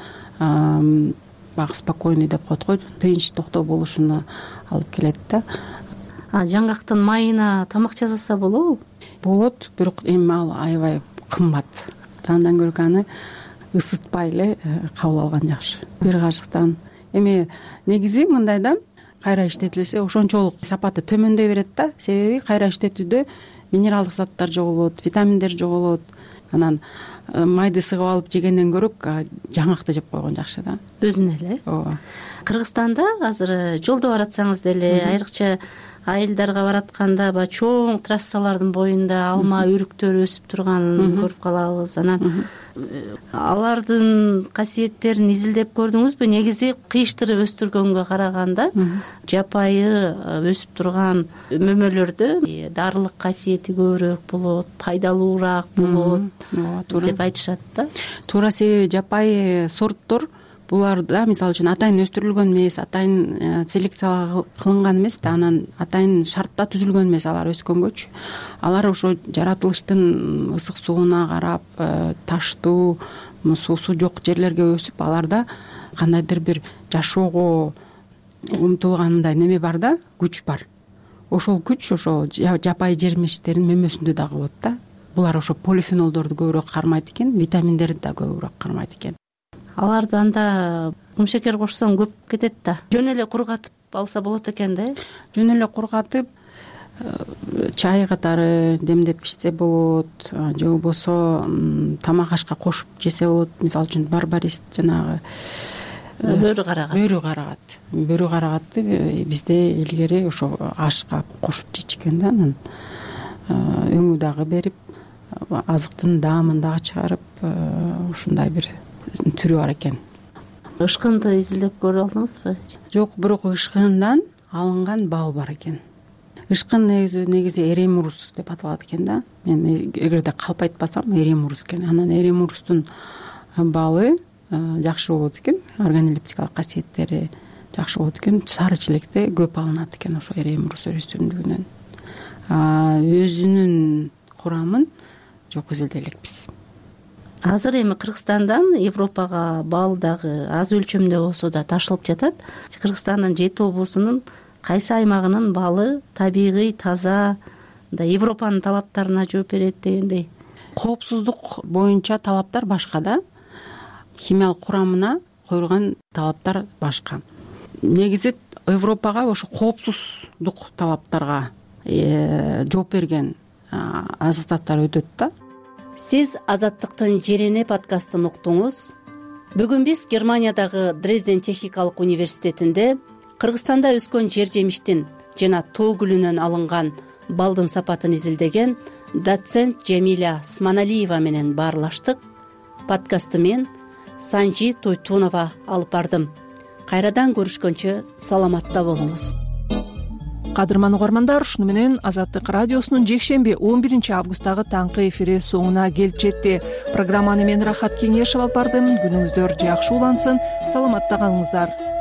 багы спокойный деп коет го, тынч токтоо болушуна алып келет да. Жаңгактын майына тамак жасаса болобу? Болот, бирок эми ал аябай кымбат. Андан көрө аны ысытпай эле кабыл алган жакшы. Бир кашыктан. Эми негизи мындай да, кайра иштетилсе ошончолук сапаты төмөндөй берет да. Себеби кайра иштетүүдө минералдык заттар жоголот, витаминдер жоголот. Анан майды сыгып алып жегенден көрө жаңгакты жеп койгон жакшы да. Өзүнө эле. Ооба. Кыргызстанда азыр жолдо баратсаңыз деле, айрыкча айылдарга баратканда чоң трассалардын боюнда алма өрүктөр өсүп турганын көрүп калабыз. Анан алардын касиеттерин изилдеп көрдүңүзбү? Негизи кыйыштырып өстүргөнгө караганда жапайы өсүп турган мөмөлөрдө дарылык касиети көбүрөөк болот, пайдалуураак болот деп айтышат да. Туура, себеби жапайы сорттор буларда мисалы үчүн атайын өстүрүлгөн эмес, атайын селекция кылынган эмес да, анан атайын шартта түзүлгөн эмес алар өскөнгөчү. Алар ошо жаратылыштын ысык сууна карап, таштуу, суусу жок жерлерге өсүп, аларда кандайдыр бир жашоого умтулгандай неме бар да, күч бар. Ошол күч ошо жапайы жермештердин мөмөсүндө дагы болот да. Булар ошо полифенолдорду көбүрөөк кармайт экен, витаминдерди да көбүрөөк кармайт экен. Аларды анда кумшекер кошсоң көп кетет да. Жөн эле кургатып алса болот экен да. Жөн эле кургатып чай катары демдеп ичсе болот, же болбосо тамак ашка кошуп жесе болот. Мисалы үчүн барбарис, жанагы бөрү карагат. Бөрү карагатты бизде илгери ошо ашка кошуп жечкен да. Анан өңү дагы берип, азыктын даамын дагы чыгарып, ушундай бир түрү бар экен. Ышкынды изилдеп көрүп алдыңызбы? Жок, бирок ышкындан алынган бал бар экен. Ышкын негизи эремурус деп аталат экен да. Мен эгерде калп айтпасам эремурус экен. Анан эремурустун балы жакшы болот экен, органолептикалык касиеттери жакшы болот экен. Сары челекте көп алынат экен ошо эремурус өсүмдүгүнөн. Өзүнүн курамын жок изилдей элекпиз. Азыр эми Кыргызстандан Европага бал дагы аз өлчөмдө болсо да ташылып жатат. Кыргызстандын 7 облусунун кайсы аймагынын балы табигый таза, мындай Европанын талаптарына жооп берет дегендей. Коопсуздук боюнча талаптар башка да, химиялык курамына коюлган талаптар башка. Негизи Европага ошо коопсуздук талаптарга жооп берген азык заттар өтөт да. Сиз Азаттыктын Жерене подкастын уктуңуз. Бүгүн биз Германиядагы Дрезден техникалык университетинде Кыргызстанда өскөн жер жемиштин жана тоо гүлүнөн алынган балдын сапатын изилдеген доцент Жамиля Сманалиева менен баарлаштык. Подкастты мен Санжи Тойтунова алып бардым. Кайрадан көрүшкөнчө саламатта болуңуз. Кадырман угармандар, ушуну менен Азаттык радиосунун жекшемби 11 августтагы таңкы эфири соңуна келип жетти. Программаны мен Рахат Кеңешев алып бардым. Күнүңүздөр жакшы улансын, саламатта калыңыздар.